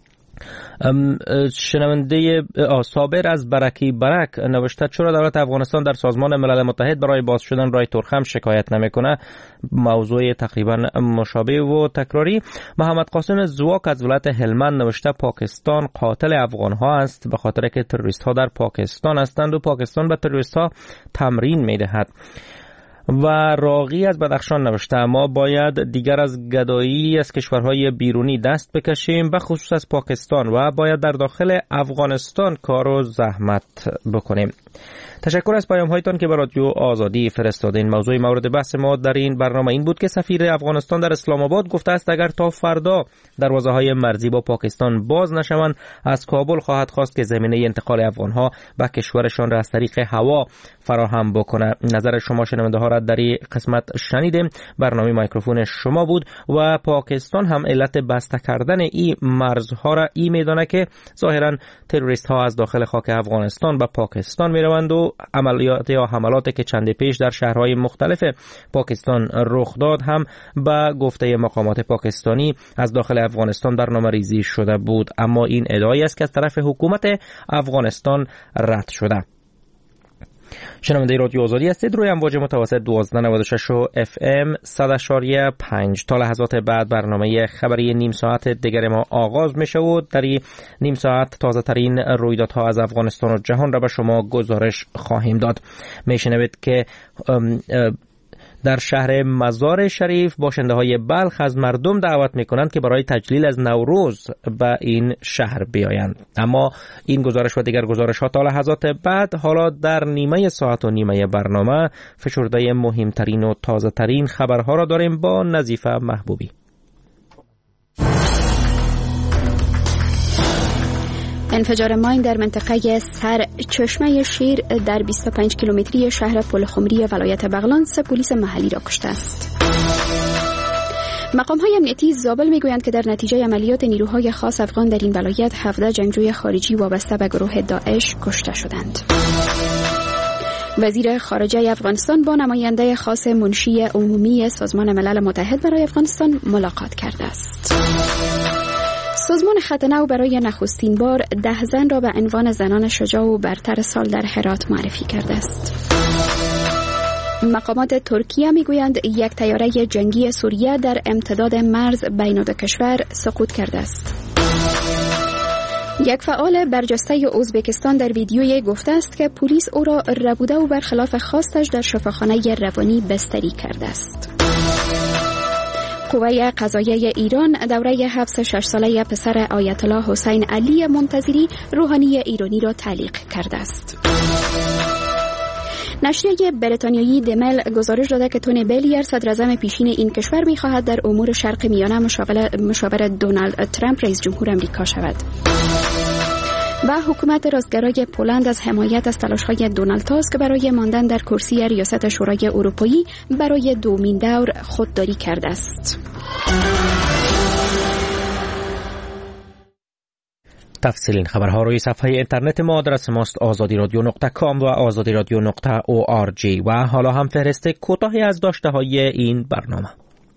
شنونده صابر از برکی برک نوشته چرا دولت افغانستان در سازمان ملل متحد برای باز شدن رای ترخم شکایت نمیکنه؟ موضوع تقریبا مشابه و تکراری. محمد قاسم زواک از ولایت هلمند نوشته پاکستان قاتل افغان ها است به خاطر که تروریست ها در پاکستان هستند و پاکستان به تروریست ها تمرین میدهد. و راقی از بدخشان نوشته ما باید دیگر از گدایی از کشورهای بیرونی دست بکشیم به خصوص از پاکستان و باید در داخل افغانستان کار و زحمت بکنیم. تشکر از پیام هایتان که به رادیو آزادی فرستادین. موضوع مورد بحث ما در این برنامه این بود که سفیر افغانستان در اسلام آباد گفته است اگر تا فردا دروازه های مرزی با پاکستان باز نشوند از کابل خواهد خواست که زمینه انتقال افغان ها به کشورشان را از طریق هوا فراهم بکنه. نظر شما شنونده ها را و در این قسمت شنیدیم برنامه میکروفون شما بود و پاکستان هم علت بسته کردن این مرزها را این میدانه که ظاهرا تروریست ها از داخل خاک افغانستان به پاکستان می روند و عملیات یا حملاتی که چند پیش در شهرهای مختلف پاکستان رخ داد هم به گفته مقامات پاکستانی از داخل افغانستان برنامه ریزی شده بود، اما این ادعایی است که از طرف حکومت افغانستان رد شده. شنونده رادیو آزادی هستید روی امواج متوسط دوازده نود و شش و اف ام صد اشاریه پنج. تا لحظات بعد برنامه خبری نیم ساعت دیگر ما آغاز می شود. در این نیم ساعت تازه ترین رویدادها از افغانستان و جهان را به شما گزارش خواهیم داد. می شنوید که در شهر مزار شریف باشنده های بلخ از مردم دعوت می کنند که برای تجلیل از نوروز به این شهر بیایند. اما این گزارش و دیگر گزارش ها تا لحظات بعد. حالا در نیمه ساعت و نیمه برنامه فشرده مهمترین و تازه ترین خبرها را داریم با نظیفه محبوبی. انفجار ماین در منطقه سرچشمه شیر در بیست و پنج کیلومتری شهر پلخمری ولایت بغلان سه پلیس محلی را کشته است. مقام‌های امنیتی زابل می‌گویند که در نتیجه عملیات نیروهای خاص افغان در این ولایت هفده جنگجوی خارجی وابسته به گروه داعش کشته شدند. وزیر خارجه افغانستان با نماینده خاص منشی عمومی سازمان ملل متحد برای افغانستان ملاقات کرده است. سازمان خط نو برای نخستین بار ده زن را به عنوان زنان شجاع و برتر سال در هرات معرفی کرده است. مقامات ترکیه میگویند یک طیاره جنگی سوریه در امتداد مرز بین دو کشور سقوط کرده است. یک فعال برجسته ازبکستان در ویدیویی گفته است که پلیس او را ربوده و برخلاف خواستش در شفاخانه روانی بستری کرده است. قوه قضاییه ایران دوره حبس شش ساله پسر آیت الله حسین علی منتظری روحانی ایرانی را تعلیق کرده است. نشریه بریتانیایی دمل گزارش داده که تونی بلیر صدراعظم پیشین این کشور می‌خواهد در امور شرق میانه مشاور مشاور دونالد ترامپ رئیس جمهور آمریکا شود. و حکومت راستگرای پولند از حمایت از تلاش‌های دونالد تاسک برای ماندن در کرسی ریاست شورای اروپایی برای دومین دور خودداری کرده است. تفصیل این خبرها روی صفحه اینترنت ما آدرس ماست آزادی رادیو نقطه کام و آزادی رادیو نقطه او آر جی و حالا هم فهرست کوتاهی از داشته های این برنامه.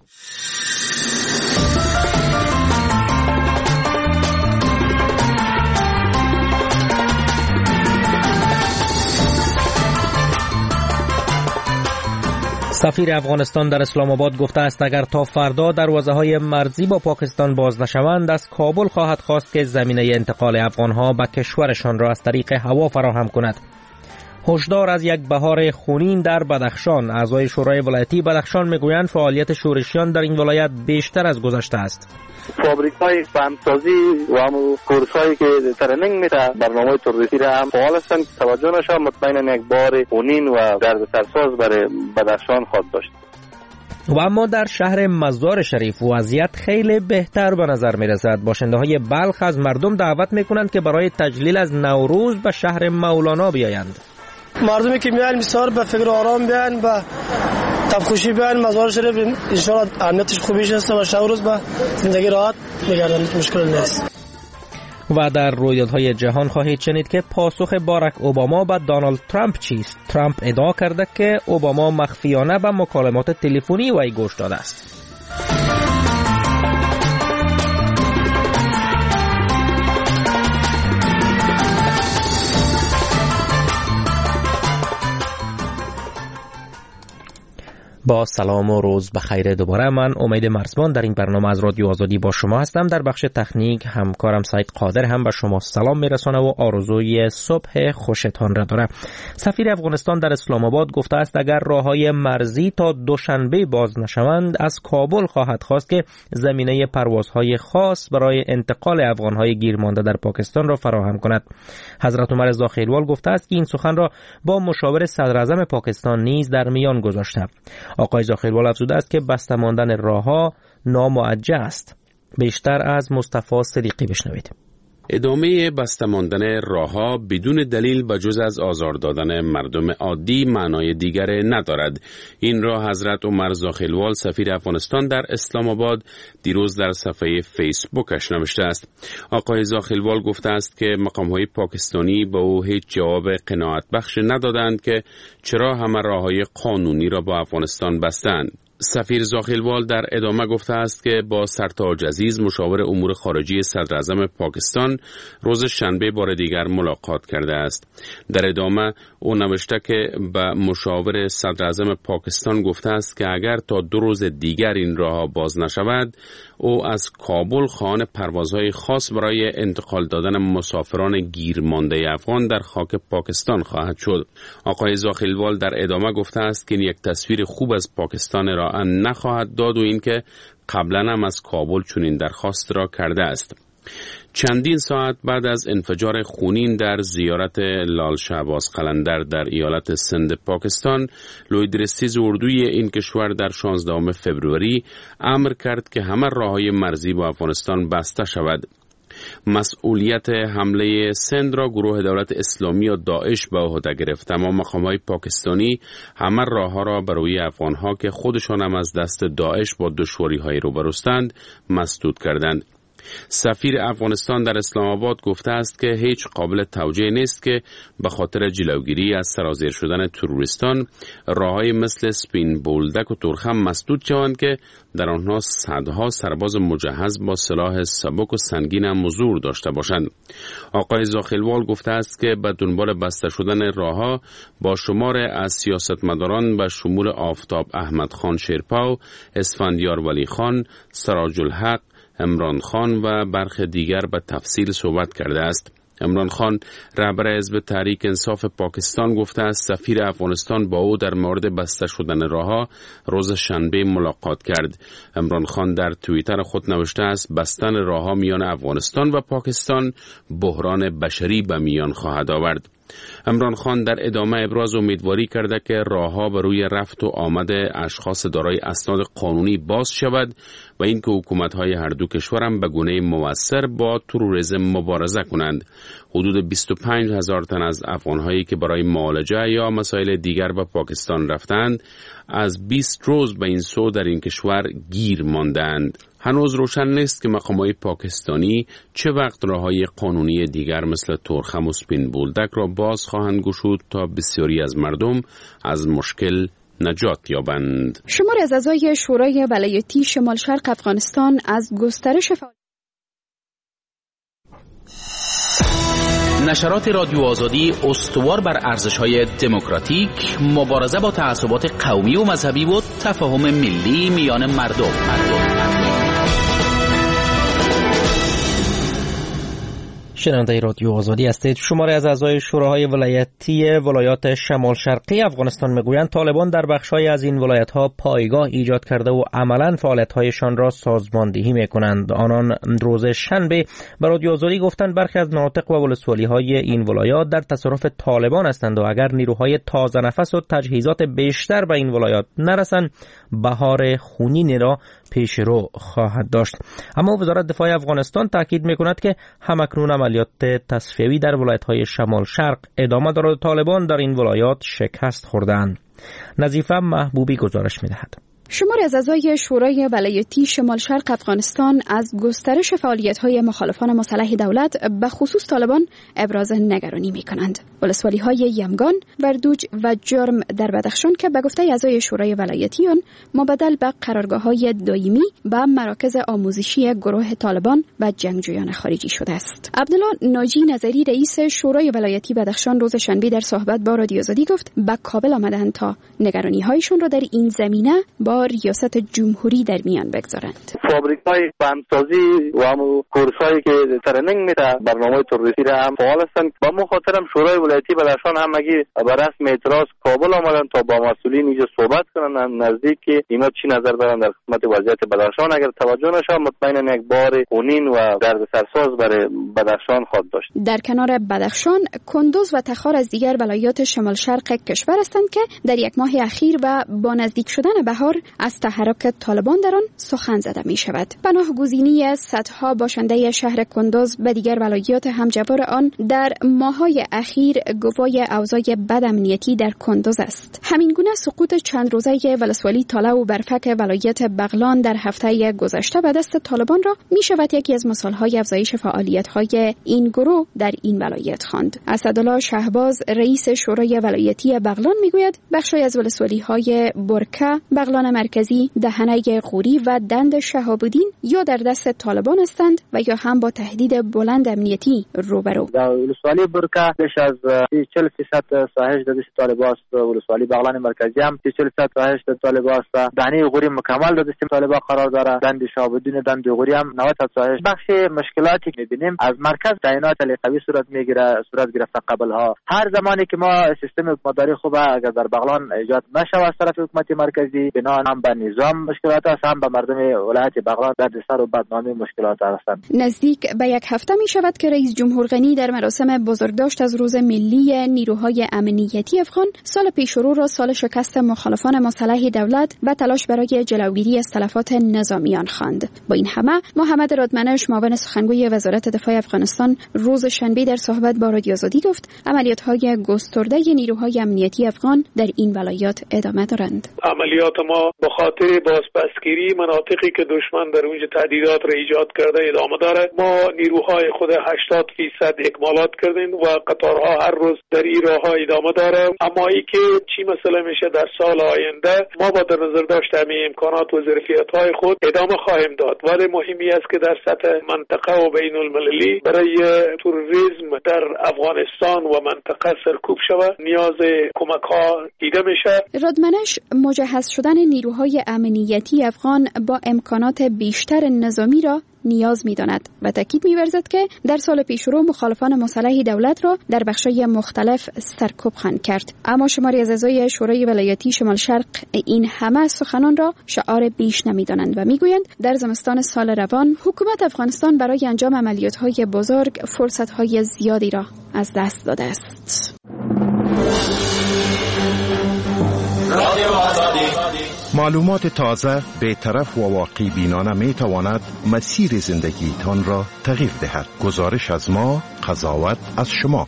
سفیر افغانستان در اسلام آباد گفته است اگر تا فردا دروازه‌های مرزی با پاکستان باز نشوند از کابل خواهد خواست که زمینه انتقال افغان‌ها به کشورشان را از طریق هوا فراهم کند. هشدار از یک بهار خونین در بدخشان. اعضای شورای ولایتی بدخشان میگویند فعالیت شورشیان در این ولایت بیشتر از گذشته است. فابریک‌های فهمسازی و هم کورس‌هایی که ترنینگ میده برنامه تروریستی را هم فعال هستند. توجه نشه مطمئنا یک بار خونین و دردسرساز برای بدخشان خواهد داشت. و اما در شهر مزار شریف وضعیت خیلی بهتر به نظر می رسد. باشنده های بلخ از مردم دعوت می کنند که برای تجلیل از نوروز به شهر مولانا بیایند. مردمی که میان بسیار به فکر آرام بیان و تفخوشی بیان مزار شریف ان شاء الله امنیتش خوبیش است و شب روز به زندگی راحت میگردن، مشکل نیست. و در رویدادهای جهان خواهید شنید که پاسخ باراک اوباما به دونالد ترامپ چیست. ترامپ ادعا کرده که اوباما مخفیانه به مکالمات تلفنی وی گوش داده است. با سلام و روز بخیر دوباره. من امید مرزبان در این برنامه از رادیو آزادی با شما هستم. در بخش تکنیک همکارم سعید قادر هم به شما سلام میرسانه و آرزوی صبح خوشتان را داره. سفیر افغانستان در اسلام آباد گفته است اگر راههای مرزی تا دوشنبه باز نشوند از کابل خواهد خواست که زمینه پروازهای خاص برای انتقال افغانهای گیر مانده در پاکستان را فراهم کند. حضرت عمر رضا خیلوال گفته است که این سخن را با مشاور صدراعظم پاکستان نیز در میان گذاشته. آقای زاخیلوال افزوده است که بسته ماندن راه‌ها ناموجه است. بیشتر از مصطفی صدیقی بشنوید. ادامه بسته ماندن راه‌ها بدون دلیل به جز از آزار دادن مردم عادی معنای دیگری ندارد. این را حضرت عمر زاخیلوال سفیر افغانستان در اسلام آباد دیروز در صفحه فیسبوکش نوشته است. آقای زاخیلوال گفته است که مقام‌های پاکستانی به او هیچ جواب قناعت بخش ندادند که چرا همه راه‌های قانونی را با افغانستان بستند. سفیر زاخیلوال در ادامه گفته است که با سرتاج عزیز مشاور امور خارجه صدر اعظم پاکستان روز شنبه بار دیگر ملاقات کرده است. در ادامه او نوشته که به مشاور صدر اعظم پاکستان گفته است که اگر تا دو روز دیگر این راه باز نشود او از کابل خواهان پروازهای خاص برای انتقال دادن مسافران گیرمانده افغان در خاک پاکستان خواهد شد. آقای زاخیلوال در ادامه گفته است که این یک تصویر خوب از پاکستان را نخواهد داد و اینکه قبلا هم از کابل چنین درخواست را کرده است. چندین ساعت بعد از انفجار خونین در زیارت لال شهباز قلندر در ایالت سند پاکستان، لویدرستیز اردوی این کشور در شانزدهم فوریه امر کرد که همه راههای مرزی با افغانستان بسته شود. مسئولیت حمله سند را گروه دولت اسلامی و داعش به عهده گرفت، اما مقام‌های پاکستانی همه راه‌ها را بر روی افغان‌ها که خودشان هم از دست داعش با دشواری‌های روبروستند مسدود کردند. سفیر افغانستان در اسلام آباد گفته است که هیچ قابل توجیه نیست که به خاطر جلوگیری از سرازیر شدن تروریستان راه‌های مثل سپین بولدک و تورخم مسدود شوند که در آنها صدها سرباز مجهز با سلاح سبک و سنگین هم حضور داشته باشند. آقای زاخیلوال گفته است که به دنبال بسته شدن راه‌ها با شمار از سیاستمداران به شمول آفتاب احمد خان شیرپا، اسفندیار ولی خان، سراج الحق، عمران خان و برخی دیگر به تفصیل صحبت کرده است. عمران خان رهبر حزب تحریک انصاف پاکستان گفته است سفیر افغانستان با او در مورد بسته شدن راه‌ها روز شنبه ملاقات کرد. عمران خان در توییتر خود نوشته است بستن راه‌ها میان افغانستان و پاکستان بحران بشری به میان خواهد آورد. عمران خان در ادامه ابراز امیدواری کرده که راه‌ها بر روی رفت و آمد اشخاص دارای اسناد قانونی باز شود و اینکه حکومت‌های هر دو کشور هم به گونه موثر با تروریسم مبارزه کنند. حدود بیست و پنج هزار تن از افغان‌هایی که برای معالجه یا مسائل دیگر به پاکستان رفتند از بیست روز به این سو در این کشور گیر ماندند. هنوز روشن نیست که مقامات پاکستانی چه وقت راه‌های قانونی دیگر مثل تورخم و سپین بولدک را باز خواهند گشود تا بسیاری از مردم از مشکل نجات یابند. شماری از اعضای شورای ولایتی شمال شرق افغانستان از گسترش فعالیت نشرات رادیو آزادی استوار بر ارزش‌های دموکراتیک، مبارزه با تعصبات قومی و مذهبی و تفاهم ملی میان مردم. مردم. شنونده رادیو آزادی هستید. شماری از اعضای شوراهای ولایتی ولایات شمال شرقی افغانستان میگویند طالبان در بخش‌های از این ولایت‌ها پایگاه ایجاد کرده و عملاً فعالیت‌هایشان را سازماندهی می‌کنند. آنان روز شنبه به رادیو آزادی گفتند برخی از مناطق و ولسوالی‌های این ولایات در تصرف طالبان هستند و اگر نیروهای تازه نفس و تجهیزات بیشتر به این ولایات نرسند بهار خونین را پیش رو خواهد داشت. اما وزارت دفاع افغانستان تاکید می‌کند که همکنون عملیات تصفیوی در ولایت‌های شمال شرق ادامه دارد. طالبان در این ولایات شکست خوردند. نظیفه محبوبی گزارش می‌دهد. شماری از اعضای شورای ولایتی شمال شرق افغانستان از گسترش فعالیت‌های مخالفان مسلح دولت به خصوص طالبان ابراز نگرانی می‌کنند. ولسوالی‌های یمگان، وردوج و جرم در بدخشان که به گفته اعضای شورای ولایتی آن مبدل به قرارگاه‌های دائمی و مراکز آموزشی گروه طالبان و جنگجویان خارجی شده است. عبدالله ناجی نظری رئیس شورای ولایتی بدخشان روز شنبه در صحبت با رادیو آزادی گفت به کابل آمدند تا نگرانی‌هایشان را در این زمینه با ریاست جمهوری در میان بگذارند. فابریک‌های بمبسازی و هم کورسایی که ترنینگ میده برنامه تروریستی را هم فعال هستند. با مخاطرم شورای ولایتی بدخشان هم اگه به رسم اعتراض کابل آمدن تا با مسئولین اینجا صحبت کنن نزدیک که اینا چی نظر دارن در خدمت وضعیت بدخشان. اگر توجه نشه مطمئنا یک بار خونین و دردسرساز برای بدخشان خواهد داشت. در کنار بدخشان، کندوز و تخار از دیگر ولایات شمال شرق کشور هستند که در یک ماه اخیر و با نزدیک شدن بهار از تحرک طالبان در آن سخن زده می شود. پناهگزینی صدها باشنده شهر کندوز به دیگر ولایات همجوار آن در ماه‌های اخیر گواه اوضاع بد امنیتی در کندوز است. همین گونه سقوط چند روزه ولسوالی تاله و برفک ولایت بغلان در هفته گذشته به دست طالبان را می شود یکی از مثال‌های افزایش فعالیت‌های این گروه در این ولایت خواند. اسدالله شهباز رئیس شورای ولایتی بغلان میگوید بخشی از ولسوالی‌های برکه، بغلان مرکزی، دهنه قوری و دند شهاب‌الدین یا در دست طالبان هستند و یا هم با تهدید بلند امنیتی روبرو. در ولسوالی برکه بیش از چهل درصد ساحش در دست طالبان است. ولسوالی بغلان مرکزی هم چهل درصد ساحش در طالبان است. دهنه قوری مکمل در دست طالبان قرار داره. دند شهاب‌الدین، دند قوری هم نود درصد ساحش. بخش مشکلاتی که می‌بینیم از مرکز تعیینات علیقوی صورت میگیره، صورت گرفته قبل ها. هر زمانی که ما سیستم حکومتداری خوب اگر در بغلان ایجاد نشه از طرف حکومت مرکزی، بنا هم به نظام مشکلات است، هم به مردم ولایت بغلان دردسر و بدنامی مشکلات هستند. نزدیک به یک هفته می شود که رئیس جمهور غنی در مراسم بزرگداشت از روز ملی نیروهای امنیتی افغان سال پیشرو را سال شکست مخالفان مسلح دولت و تلاش برای جلوگیری از تلفات نظامیان خواند. با این همه محمد رادمنش معاون سخنگوی وزارت دفاع افغانستان روز شنبه در صحبت با رادیو آزادی گفت عملیات‌های گسترده نیروهای امنیتی افغان در این ولایات ادامه دارند. عملیات ما به خاطر بازپسگیری مناطقی که دشمن در اونجا تهدیدات را ایجاد کرده ادامه داره. ما نیروهای خود هشتاد درصد اکمالات کردیم و قطارها هر روز در این راه‌ها ادامه داره. اما ای که چی مسئله میشه در سال آینده ما با در نظر داشت همین امکانات و ظرفیت‌های خود ادامه خواهیم داد. ولی مهمی است که در سطح منطقه و بین المللی برای تروریسم در افغانستان و منطقه سرکوب شود نیاز کمک ها دیده میشه. رادمنش مجهز شدن نیروهای امنیتی افغان با امکانات بیشتر نظامی را نیاز می‌داند و تاکید می‌ورزد که در سال پیشرو مخالفان مسلح دولت را در بخش‌های مختلف سرکوب خواهند کرد. اما شماری از اعضای شورای ولایتی شمال شرق این همه سخنان را شعار بیش نمی‌دانند و می‌گویند در زمستان سال روان حکومت افغانستان برای انجام عملیات‌های بزرگ فرصت‌های زیادی را از دست داده است. معلومات تازه، بی‌طرف و واقع بینانه می تواند مسیر زندگیتان را تغییر دهد. گزارش از ما، قضاوت از شما.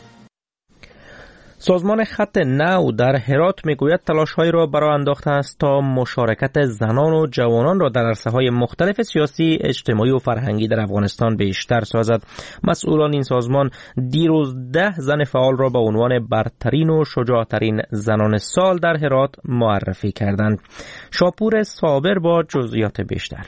سازمان خط نو در هرات میگوید تلاش‌هایی را برای انداخته است تا مشارکت زنان و جوانان را در عرصه‌های مختلف سیاسی، اجتماعی و فرهنگی در افغانستان بیشتر سازد. مسئولان این سازمان دیروز ده زن فعال را به عنوان برترین و شجاعترین زنان سال در هرات معرفی کردند. شاپور صابر با جزئیات بیشتر.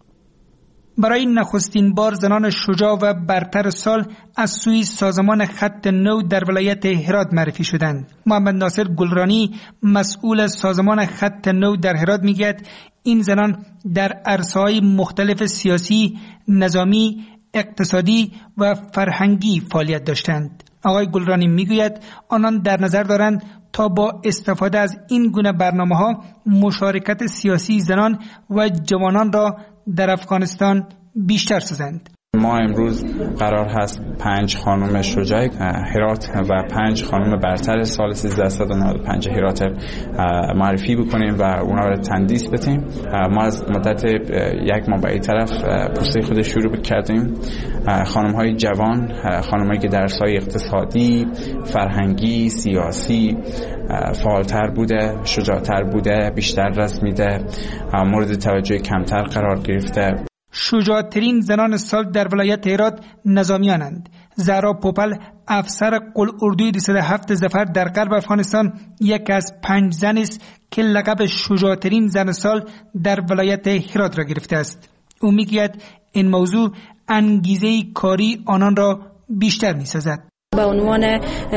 برای نخستین بار زنان شجاع و برتر سال از سوی سازمان خط نو در ولایت هرات معرفی شدند. محمد ناصر گلرانی مسئول سازمان خط نو در هرات میگوید این زنان در عرصه‌های مختلف سیاسی، نظامی، اقتصادی و فرهنگی فعالیت داشتند. آقای گلرانی میگوید آنان در نظر دارند تا با استفاده از این گونه برنامه‌ها مشارکت سیاسی زنان و جوانان را در افغانستان بیشتر سازند. ما امروز قرار هست پنج خانم شجاع هرات و پنج خانم برتر سال سیزده نود و پنج هرات معرفی بکنیم و اونا رو تندیس بدیم. ما از مدت یک ماه به این طرف پروسه خود شروع کردیم. خانم های جوان، خانم هایی که در سایه اقتصادی، فرهنگی، سیاسی فعالتر بوده، شجاعتر بوده، بیشتر رسمیده، مورد توجه کمتر قرار گرفته. شجاعترین زنان سال در ولایت هرات نظامیانند. زهرا پوپل افسر قل اردوی دویست و هفت ظفر در غرب افغانستان یک از پنج زن است که لقب شجاعترین زن سال در ولایت هرات را گرفته است. او میگوید این موضوع انگیزه کاری آنان را بیشتر می‌سازد. به عنوان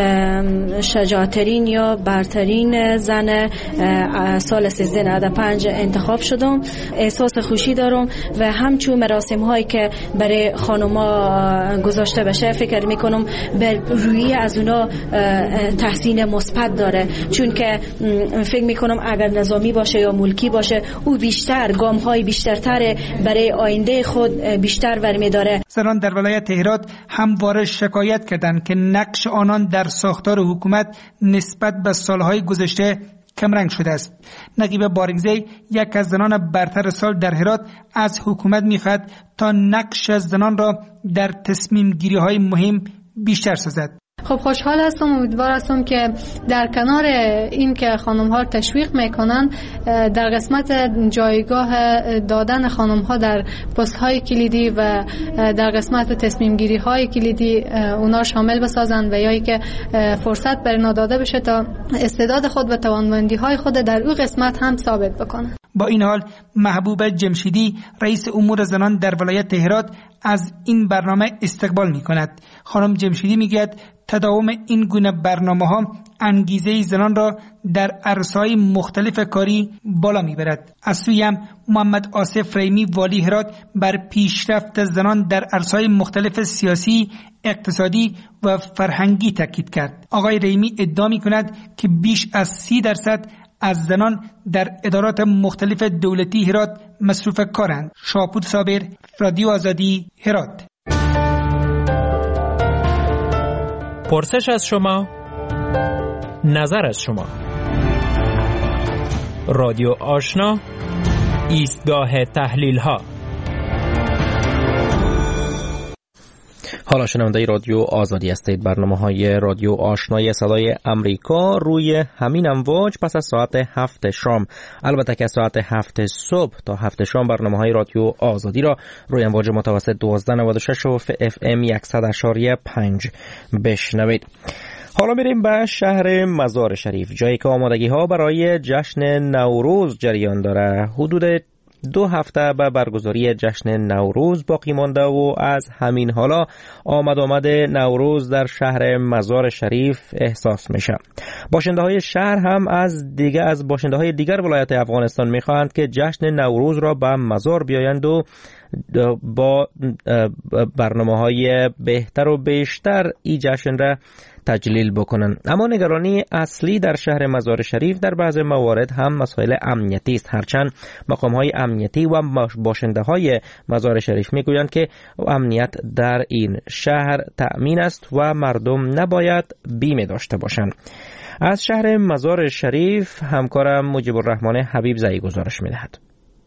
شجاعترین یا برترین زن سال سیزده نود و پنج انتخاب شدم. احساس خوشی دارم و همچون مراسم هایی که برای خانوما گذاشته بشه فکر میکنم به روی از اونا تحسین مثبت داره، چون که فکر میکنم اگر نظامی باشه یا ملکی باشه او بیشتر گام های بیشترتر برای آینده خود بیشتر برمی داره. زنان در ولایت هرات همواره شکایت کردند که نقش آنان در ساختار حکومت نسبت به سالهای گذشته کمرنگ شده است. نقیب بارگزی، یک از زنان برتر سال در هرات، از حکومت می‌خواهد تا نقش زنان را در تصمیم گیری های مهم بیشتر سازد. خب خوشحال هستم، امیدوار هستم که در کنار این که خانم ها تشویق میکنن، در قسمت جایگاه دادن خانم ها در پست های کلیدی و در قسمت تصمیم گیری های کلیدی اونا شامل بسازن و یا که فرصت بر اینا داده بشه تا استعداد خود و توانمندی های خود در اون قسمت هم ثابت بکنن. با این حال محبوبه جمشیدی، رئیس امور زنان در ولایت هرات، از این برنامه استقبال می کند. خانم جمشیدی می گوید تداوم این گونه برنامه ها انگیزه زنان را در عرصه‌های مختلف کاری بالا می برد. از سوی هم محمد آصف ریمی، والی هرات، بر پیشرفت زنان در عرصه‌های مختلف سیاسی، اقتصادی و فرهنگی تاکید کرد. آقای ریمی ادعا می کند که بیش از سی درصد از زنان در ادارات مختلف دولتی هرات مصروف کارند. شاپور صابر، رادیو آزادی، هرات. پرسش از شما، نظر از شما. رادیو آشنا، ایستگاه تحلیل ها. حالا شنونده رادیو آزادی هستید. برنامه های رادیو آشنای صدای امریکا روی همین امواج پس از ساعت هفت شام، البته که از ساعت هفت صبح تا هفت شام برنامه های رادیو آزادی را روی امواج متوسط دوازده نود و شش و اف ام صد و پنج بشنوید. حالا میریم به شهر مزار شریف، جایی که آمادگی ها برای جشن نوروز جریان داره. حدود دو هفته به برگزاری جشن نوروز باقی مانده و از همین حالا آمد آمد نوروز در شهر مزار شریف احساس میشه. باشنده های شهر هم از دیگه از باشنده های دیگر ولایت افغانستان میخواهند که جشن نوروز را به مزار بیایند و با برنامه های بهتر و بیشتر این جشن را تجلیل بکنن. اما نگرانی اصلی در شهر مزار شریف در بعض موارد هم مسائل امنیتی است، هرچند مقام های امنیتی و باشنده های مزار شریف میگویند که امنیت در این شهر تأمین است و مردم نباید بیمه داشته باشند. از شهر مزار شریف همکارم مجیب الرحمن حبیب زئی گزارش میدهد.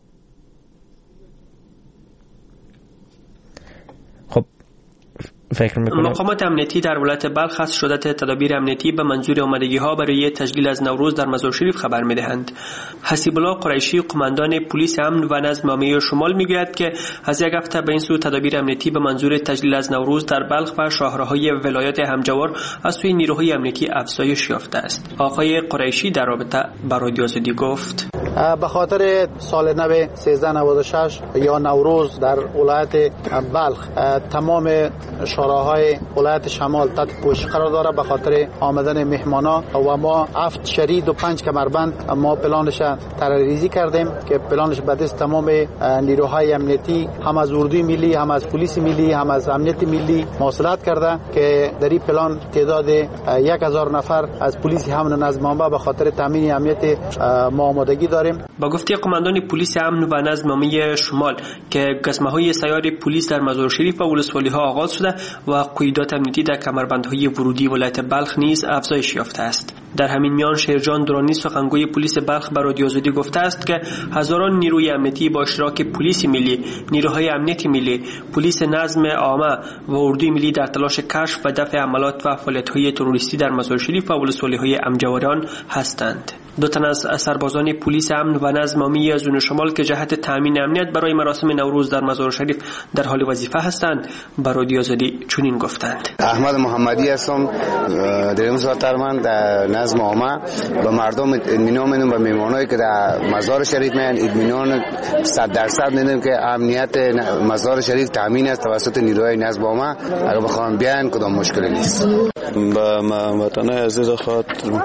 مقامات امنیتی در ولایت بلخ از شدت تدابیر امنیتی به منظور آمادگی ها برای تجلیل از نوروز در مزار شریف خبر میدهند. حسیب الله قریشی، قماندان پلیس امن و نظم عامه شمال، میگوید که از یک هفته به این سو تدابیر امنیتی به منظور تجلیل از نوروز در بلخ و شاهراهای ولایت همجوار از سوی نیروهای امنیتی افزایش یافته است. آقای قریشی در رابطه با رادیو آزادی گفت: به خاطر سال نو سیزده نود و شش یا نوروز در ولایت بلخ تمام شوراهای ولایت شمال تحت پوشش قرار داره. به خاطر آمدن مهمانا و ما هفت شرید و پنج کمربند ما پلانش طرحریزی کردیم که پلانش به دست تمام نیروهای امنیتی، هم از اردوی ملی، هم از پلیس ملی، هم از امنیت ملی مواصلت کرده که در این پلان تعداد یک هزار نفر از پلیس امن و نظم عامه به خاطر تامین امنیت ما آمادگی داریم. با گفته قماندان پلیس امن و نظم عامه شمال که گزمه‌های سیار پلیس در مزار شریف و ولسوالی‌ها آغاز شده و قیودات امنیتی در کمربندهای ورودی ولایت بلخ نیز افزایش یافته است. در همین میان شیرجان درانی، سخنگوی پلیس بلخ، به رادیو آزادی گفته است که هزاران نیروی امنیتی با اشتراک پلیس ملی، نیروهای امنیت ملی، پلیس نظم عامه و اردوی ملی در تلاش کشف و دفع حملات و فعالیت‌های تروریستی در مزار شریف و ولسوالی‌های امجواران هستند. دو تن از سربازان پلیس امن و نظم عامه زون شمال که جهت تامین امنیت برای مراسم نوروز در مزار شریف در حال وظیفه هستند به رادیو آزادی چنین گفتند: احمد محمدی هستم، در مسافرمند در نظم عامه. به مردم اطمینان میدم و مهمانایی که در مزار شریف میان اطمینان صد درصد میدم که امنیت مزار شریف تامین است توسط نیروهای نظم عامه. اگر بخوام بیان کدام مشکلی نیست. با وطن عزیز خود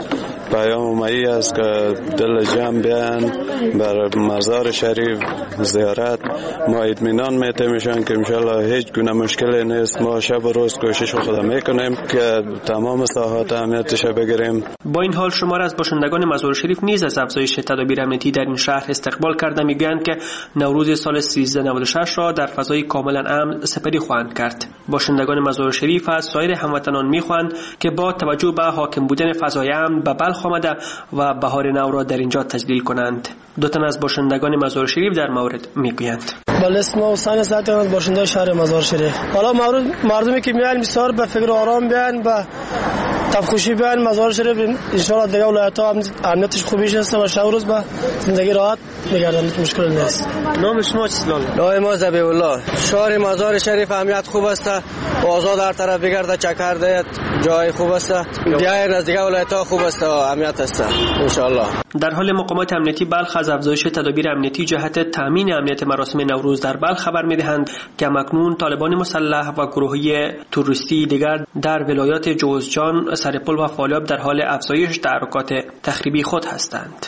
پیام مایی است که دل جمع بیان بر مزار شریف زیارت. ما اطمینان میتیمشان که انشالله هیچ گونه مشکلی نیست. ما شب و روز کوشش خود میکنیم که تمام ساحات امنیتش بگیریم. با این حال شمار از باشندگان مزار شریف نیز از افزایش تدابیر امنیتی در این شهر استقبال کرده میگویند که نوروز سال سیزده نود و شش را در فضای کاملا امن سپری خواهند کرد. باشندگان مزار شریف از سایر هموطنان میخواهند که با توجه به حاکم بودن فضای امن به بلخ بلخ آمده و بهار نو را در اینجا تجلیل کنند. دو تن از باشندگان مزار شریف در مورد میگویند. بله، اسم حسین سعدی، باشنده شهر مزار شریف. حالا مردمی که میان بسیار به فکر آرام بیان و تفخوشی بیان مزار شریف، ان شاء الله دیگه ولایت‌ها امنیتش خوبیش هست و شب روز به زندگی راحت میگردن، مشکل نیست. نام شما چیست؟ نام ما زبیح الله. شهر مزار شریف امنیت خوب است و آزاد هر طرف بگرده، چکر دهد، جای خوب است. دیگر نزدیک ولایت‌ها خوب است و امنیت است ان شاء الله. در حال مقامات امنیتی بلخ از افزایش تدابیر امنیتی جهت تامین امنیت مراسم نوروز در بلخ خبر می‌دهند که اکنون طالبان مسلح و گروه‌های تروریستی دیگر در ولایات جوزجان، سرپل و فالیاب در حال افزایش تحرکات تخریبی خود هستند.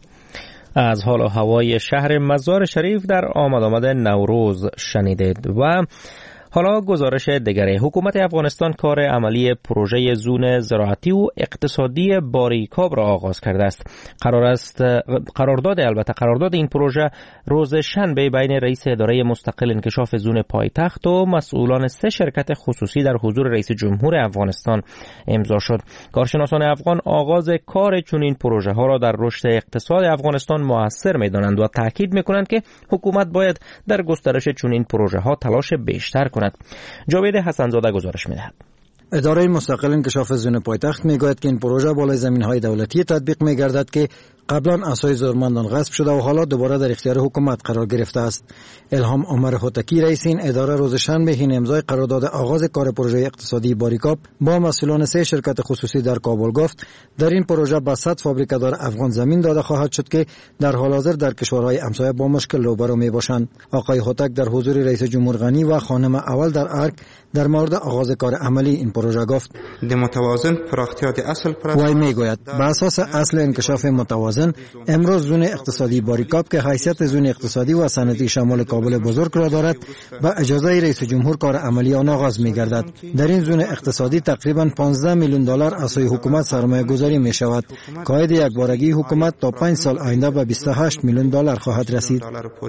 از حال و هوای شهر مزار شریف در آمد آمد نوروز شنیدید. و حالا گزارش دیگری. حکومت افغانستان کار عملی پروژه زون زراعتی و اقتصادی باریکاب را آغاز کرده است. قرار است قرارداد البته قرارداد این پروژه روز شنبه بین رئیس اداره مستقل انکشاف زون پایتخت و مسئولان سه شرکت خصوصی در حضور رئیس جمهور افغانستان امضا شد. کارشناسان افغان آغاز کار چنین پروژه ها را در رشد اقتصاد افغانستان موثر می‌دانند و تاکید می‌کنند که حکومت باید در گسترش چنین پروژه ها تلاش بیشتر کند. جاوید حسنزاده گزارش می‌دهد. اداره مستقل انکشاف زون پایتخت میگوید که این پروژه بالای زمین‌های دولتی تطبیق می‌گردد که قبلا اسای زورمندان غصب شده و حالا دوباره در اختیار حکومت قرار گرفته است. الهام عمر هوتکی رئیس این اداره روز شنبه این امضای قرارداد آغاز کار پروژه اقتصادی باریکاب با مسئولان سه شرکت خصوصی در کابل گفت در این پروژه به صد فابریکه‌دار افغان زمین داده خواهد شد که در حال حاضر در کشورهای همسایه با مشکل روبرو میباشند. آقای هوتک در حضور رئیس جمهور غنی و خانم اول در ارگ در مورد آغاز کار عملی این پروژه گفت د متوازن پراختیات اصل وای میگوید بر اساس اصل انکشاف متوازن امروز زون اقتصادی باریکاب که حیثیت زون اقتصادی و صنعتی شمال کابل بزرگ را دارد با اجازه رئیس جمهور کار عملی آن آغاز می‌گردد. در این زون اقتصادی تقریباً پانزده میلیون دلار از سوی حکومت سرمایه گذاری می شود. قاعده یک بارگی حکومت تا پنج سال آینده به بیست و هشت میلیون دلار خواهد رسید.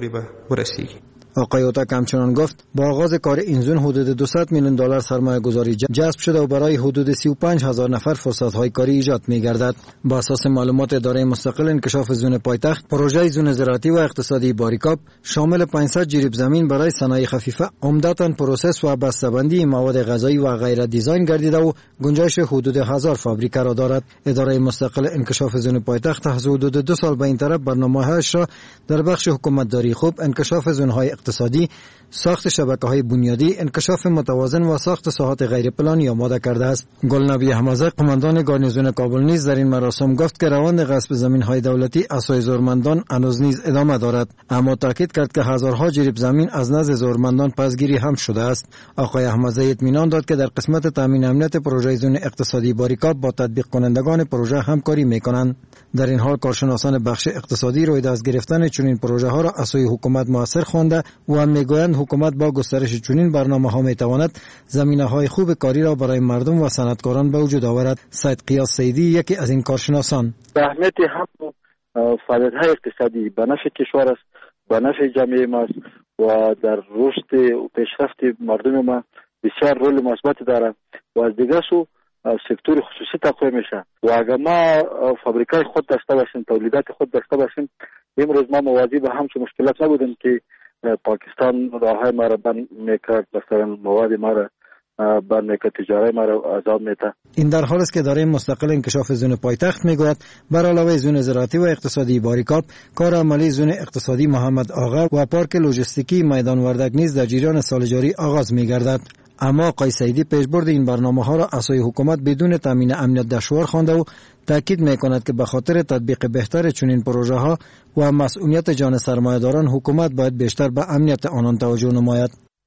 آقای اوتک همچنان گفت با آغاز کار این زون حدود دویست میلیون دلار سرمایه گذاری جذب شده و برای حدود سی و پنج هزار نفر فرصت های کاری ایجاد می گردد. با اساس معلومات اداره مستقل انکشاف زون پایتخت پروژه زون زراعتی و اقتصادی باریکاب شامل پانصد جریب زمین برای صنایع خفیفه عمدتاً پروسس و بسته‌بندی مواد غذایی و غیره دیزاین گردیده و گنجایش حدود هزار فابریکه را دارد. اداره مستقل انکشاف زون پایتخت از حدود دو سال به این طرف برنامه‌هایش را در بخش حکومتداری خوب، انکشاف زون‌های اقتصادی، ساخت شبکه‌های بنیادی، انکشاف متوازن و ساخت ساحات غیر پلانی آماده کرده است. گلنبی حمزه قماندان گارنیزون کابل نیز در این مراسم گفت که روند غصب زمین‌های دولتی اسای زورمندان هنوز نیز ادامه دارد، اما تاکید کرد که هزارها جریب زمین از نزد زورمندان پسگیری هم شده است. آقای حمزه اطمینان داد که در قسمت تامین امنیت پروژه زون اقتصادی باریکاب با تطبیق کنندگان پروژه همکاری می‌کنند. در این حال کارشناسان بخش اقتصادی روی دست گرفتن چنین پروژه ها را اسای حکومت موثر خوانده و میگویند حکومت با گسترش چنین برنامه‌ها میتواند زمینه‌های خوب کاری را برای مردم و صنعتکاران به وجود آورد. سید قیاس سیدی یکی از این کارشناسان اهمیت هم فعالیت‌های اقتصادی به نفع کشور است، به نفع جامعه ما است و در رشد و پیشرفت مردم ما بسیار رول مثبت دارد و از دیگر سو سکتور خصوصی تقویه میشه و اگر ما فابریکای خود داشته باشیم، تولیدات خود داشته باشیم، امروز ما مواجه به همچون مشکلات نبودیم که پاکستان راههای ما را بند میکرد، مثلا مواد ما را بند میکرد، تجارت ما را آزاد میته. این در حال است که اداره مستقل انکشاف زون پایتخت میگوید بر علاوه زون زراعتی و اقتصادی باریکاب، کار عملی زون اقتصادی محمد آغا و پارک لوجستیکی میدان وردک نیز در جریان سال جاری آغاز میگردد. اما آقای سیدی پیشبرد این برنامه ها را اسای حکومت بدون تامین امنیت دشوار خوانده و تاکید میکند که به خاطر تطبیق بهتر چنین پروژه ها و مسئولیت جان سرمایه‌داران حکومت باید بیشتر به امنیت آنان توجه نماید.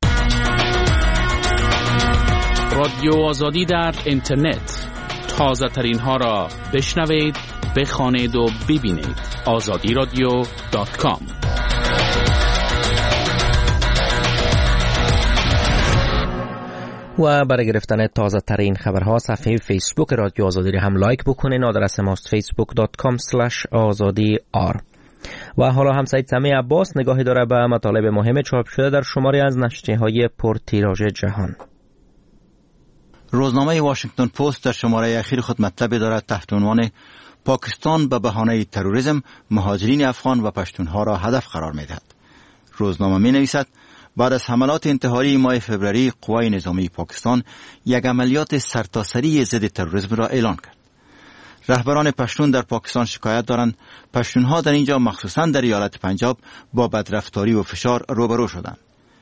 رادیو آزادی در اینترنت، تازه ترین ها را بشنوید، بخوانید و ببینید. آزادی رادیو دات کام. و برای گرفتن تازه ترین خبرها صفحه فیسبوک رادیو آزادی را هم لایک بکنین. آدرس ماست فیسبوک دات کام اسلش آزادی آر. و حالا هم سید سمی عباس نگاهی داره به مطالب مهم چاپ شده در شماری از نشریه‌های پرتیراژ جهان. روزنامه واشنگتن پست در شماره اخیر خود مطلبی دارد تحت عنوان پاکستان به بهانه تروریسم مهاجرین افغان و پشتونها را هدف قرار می‌دهد. روزنامه می‌نویسد بعد از حملات انتحاری ماه فوریه قوای نظامی پاکستان یک عملیات سرتاسری ضد تروریسم را اعلان کرد. رهبران پشتون در پاکستان شکایت دارند پشتونها در اینجا مخصوصاً در ایالت پنجاب با بدرفتاری و فشار روبرو شدند.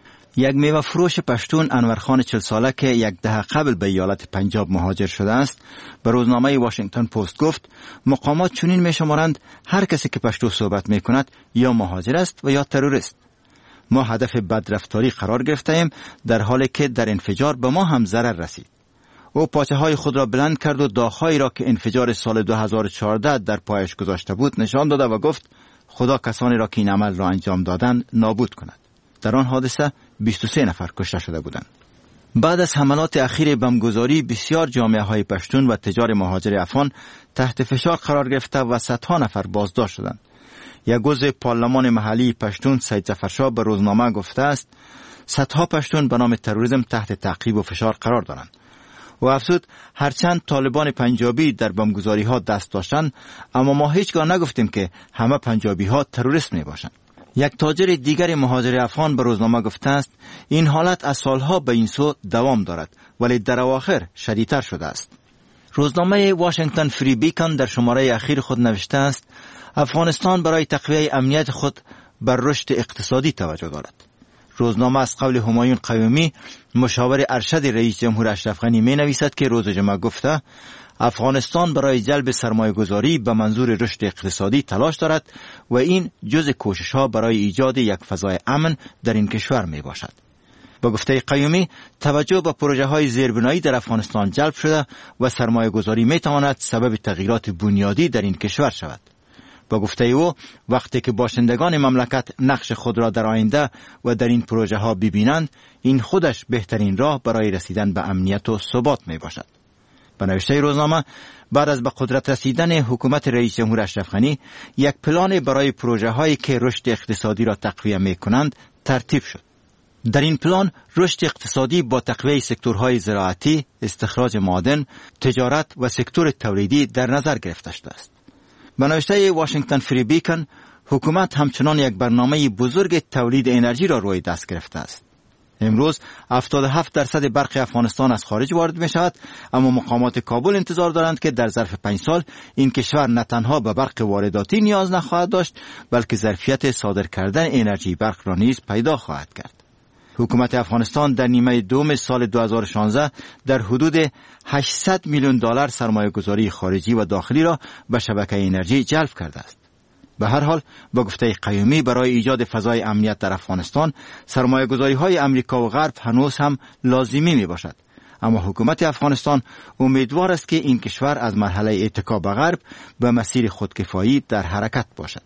یک میوه فروش پشتون انورخان چل ساله که یک دهه قبل به ایالت پنجاب مهاجر شده است به روزنامه واشنگتن پست گفت مقامات چنین می‌شمارند هر کسی که پشتو صحبت می‌کند یا مهاجر است و یا تروریست. ما هدف بدرفتاری قرار گرفتیم در حالی که در انفجار به ما هم ضرر رسید. او پاچه های خود را بلند کرد و داغ‌هایی را که انفجار سال دو هزار و چهارده در پایش گذاشته بود نشان داد و گفت خدا کسانی را که این عمل را انجام دادند نابود کند. در آن حادثه بیست و سه نفر کشته شده بودند. بعد از حملات اخیر بمبگذاری بسیار جامعه های پشتون و تجار مهاجر افغان تحت فشار قرار گرفته و صدها نفر بازداشت شدند. یک عضو پارلمان محلی پشتون سید ظفرشاه به روزنامه گفته است صدها پشتون به نام تروریسم تحت تعقیب و فشار قرار دارند. و افزود هرچند طالبان پنجابی در بمبگذاری ها دست داشتند اما ما هیچگاه نگفتیم که همه پنجابی ها تروریست می باشند. یک تاجر دیگر مهاجر افغان به روزنامه گفته است این حالت از سالها به این سو دوام دارد ولی در اواخر شدیدتر شده است. روزنامه واشنگتن فری بیکن در شماره اخیر خود نوشته است افغانستان برای تقویت امنیت خود بر رشد اقتصادی توجه دارد. روزنامه از قول همایون قیومی مشاور ارشد رئیس جمهور اشرف غنی می نویسد که روز جمعه گفته افغانستان برای جلب سرمایه گذاری به منظور رشد اقتصادی تلاش دارد و این جز کوشش ها برای ایجاد یک فضای امن در این کشور می باشد. با گفته قیومی توجه به پروژه های زیربنایی در افغانستان جلب شده و سرمایه گذاری می تواند سبب تغییرات بنیادی در این کشور شود. با گفته او وقتی که باشندگان مملکت نقش خود را در آینده و در این پروژه ها ببینند این خودش بهترین راه برای رسیدن به امنیت و ثبات می باشد. به نوشته روزنامه بعد از به قدرت رسیدن حکومت رئیس جمهور اشرف غنی یک پلان برای پروژه هایی که رشد اقتصادی را تقویت می کنند ترتیب شد. در این پلان رشد اقتصادی با تقویت سکتورهای زراعتی، استخراج معادن، تجارت و سکتور تولیدی در نظر گرفته شده است. به نوشته واشنگتن فری بیکن حکومت همچنان یک برنامه بزرگ تولید انرژی را روی دست گرفته است. امروز هفتاد و هفت درصد برق افغانستان از خارج وارد می شود اما مقامات کابل انتظار دارند که در ظرف پنج سال این کشور نه تنها به برق وارداتی نیاز نخواهد داشت بلکه ظرفیت صادر کردن انرژی برق را نیز پیدا خواهد کرد. حکومت افغانستان در نیمه دوم سال دو هزار و شانزده در حدود هشتصد میلیون دلار سرمایه گذاری خارجی و داخلی را به شبکه انرژی جلب کرده است. به هر حال با گفته قیومی برای ایجاد فضای امنیت در افغانستان سرمایه گذاری های امریکا و غرب هنوز هم لازمی می باشد. اما حکومت افغانستان امیدوار است که این کشور از مرحله اتکا به غرب به مسیر خودکفایی در حرکت باشد.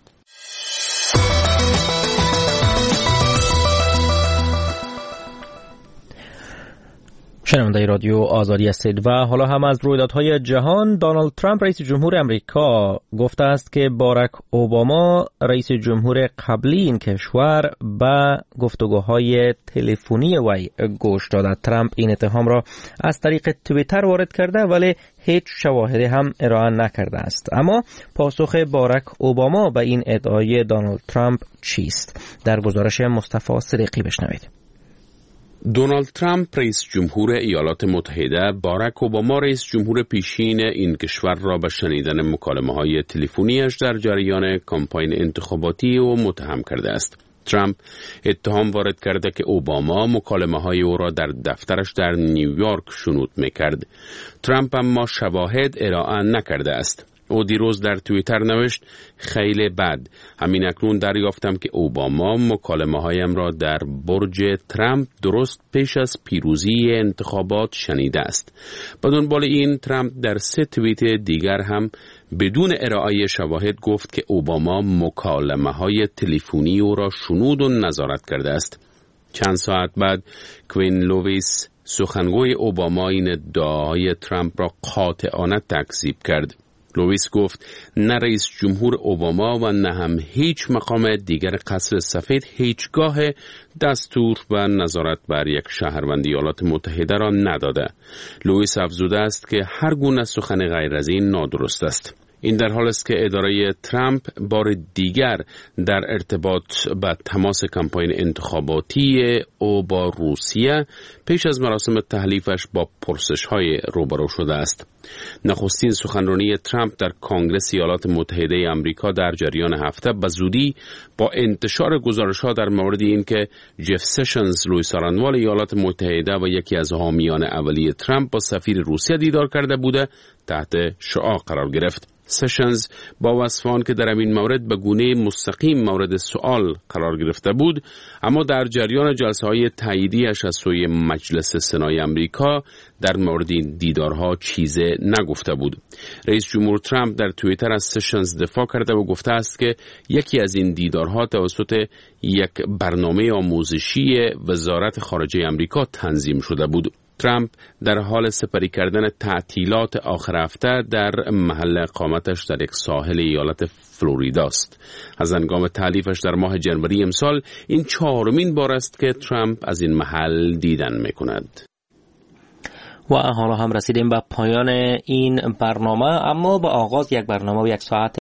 شنونده رادیو آزادی هستید و حالا هم از رویدادهای جهان. دونالد ترامپ رئیس جمهور امریکا گفته است که باراک اوباما رئیس جمهور قبلی این کشور به گفتگوهای تلفنی وی گوش داده. ترامپ این اتهام را از طریق توییتر وارد کرده ولی هیچ شواهدی هم ارائه نکرده است. اما پاسخ باراک اوباما به این ادعای دونالد ترامپ چیست؟ در گزارش مصطفی صدیقی بشنوید. دونالد ترامپ رئیس جمهور ایالات متحده باراک اوباما رئیس جمهور پیشین این کشور را به شنیدن مکالمه‌های تلفنیش در جریان کمپاین انتخاباتی او متهم کرده است. ترامپ اتهام وارد کرده که اوباما مکالمه‌های او را در دفترش در نیویورک شنود می‌کرد. ترامپ اما شواهد ارائه نکرده است. او دیروز در توییتر نوشت خیلی بد. همین اکنون دریافتم که اوباما مکالمه هایم را در برج ترامپ درست پیش از پیروزی انتخابات شنیده است. به دنبال این ترامپ در سه توییت دیگر هم بدون ارائه شواهد گفت که اوباما مکالمه های تلفنی او را شنود و نظارت کرده است. چند ساعت بعد کوین لوئیس سخنگوی اوباما این ادعاهای ترامپ را قاطعانه تکذیب کرد. لوئیس گفت نه رئیس جمهور اوباما و نه هم هیچ مقام دیگر قصر سفید هیچگاه دستور و نظارت بر یک شهروند ایالات متحده را نداده. لوئیس افزوده است که هر گونه سخن غیر از این نادرست است. این در حال است که اداره ترامپ بار دیگر در ارتباط با تماس کمپاین انتخاباتی او با روسیه پیش از مراسم تحلیفش با پرسش‌های روبرو شده است. نخستین سخنرانی ترامپ در کنگره ایالات متحده آمریکا در جریان هفته به زودی با انتشار گزارش‌ها در مورد اینکه جف سشنز لوئیس آرانوال ایالات متحده و یکی از حامیان اولیه ترامپ با سفیر روسیه دیدار کرده بوده تحت شعاع قرار گرفت. سشنز با وصفان که در این مورد به گونه مستقیم مورد سوال قرار گرفته بود، اما در جریان جلسه های تاییدیش از سوی مجلس سنای امریکا در مورد این دیدارها چیز نگفته بود. رئیس جمهور ترامپ در توییتر از سشنز دفاع کرده و گفته است که یکی از این دیدارها توسط یک برنامه آموزشی وزارت خارجه امریکا تنظیم شده بود. ترامپ در حال سپری کردن تعطیلات آخر هفته در محل اقامتش در یک ساحل ایالت فلوریدا است. از هنگام تعلیفش در ماه جنوری امسال این چهارمین بار است که ترامپ از این محل دیدن می‌کند. و حالا هم رسیدیم به پایان این برنامه، اما با آغاز یک برنامه و یک ساعت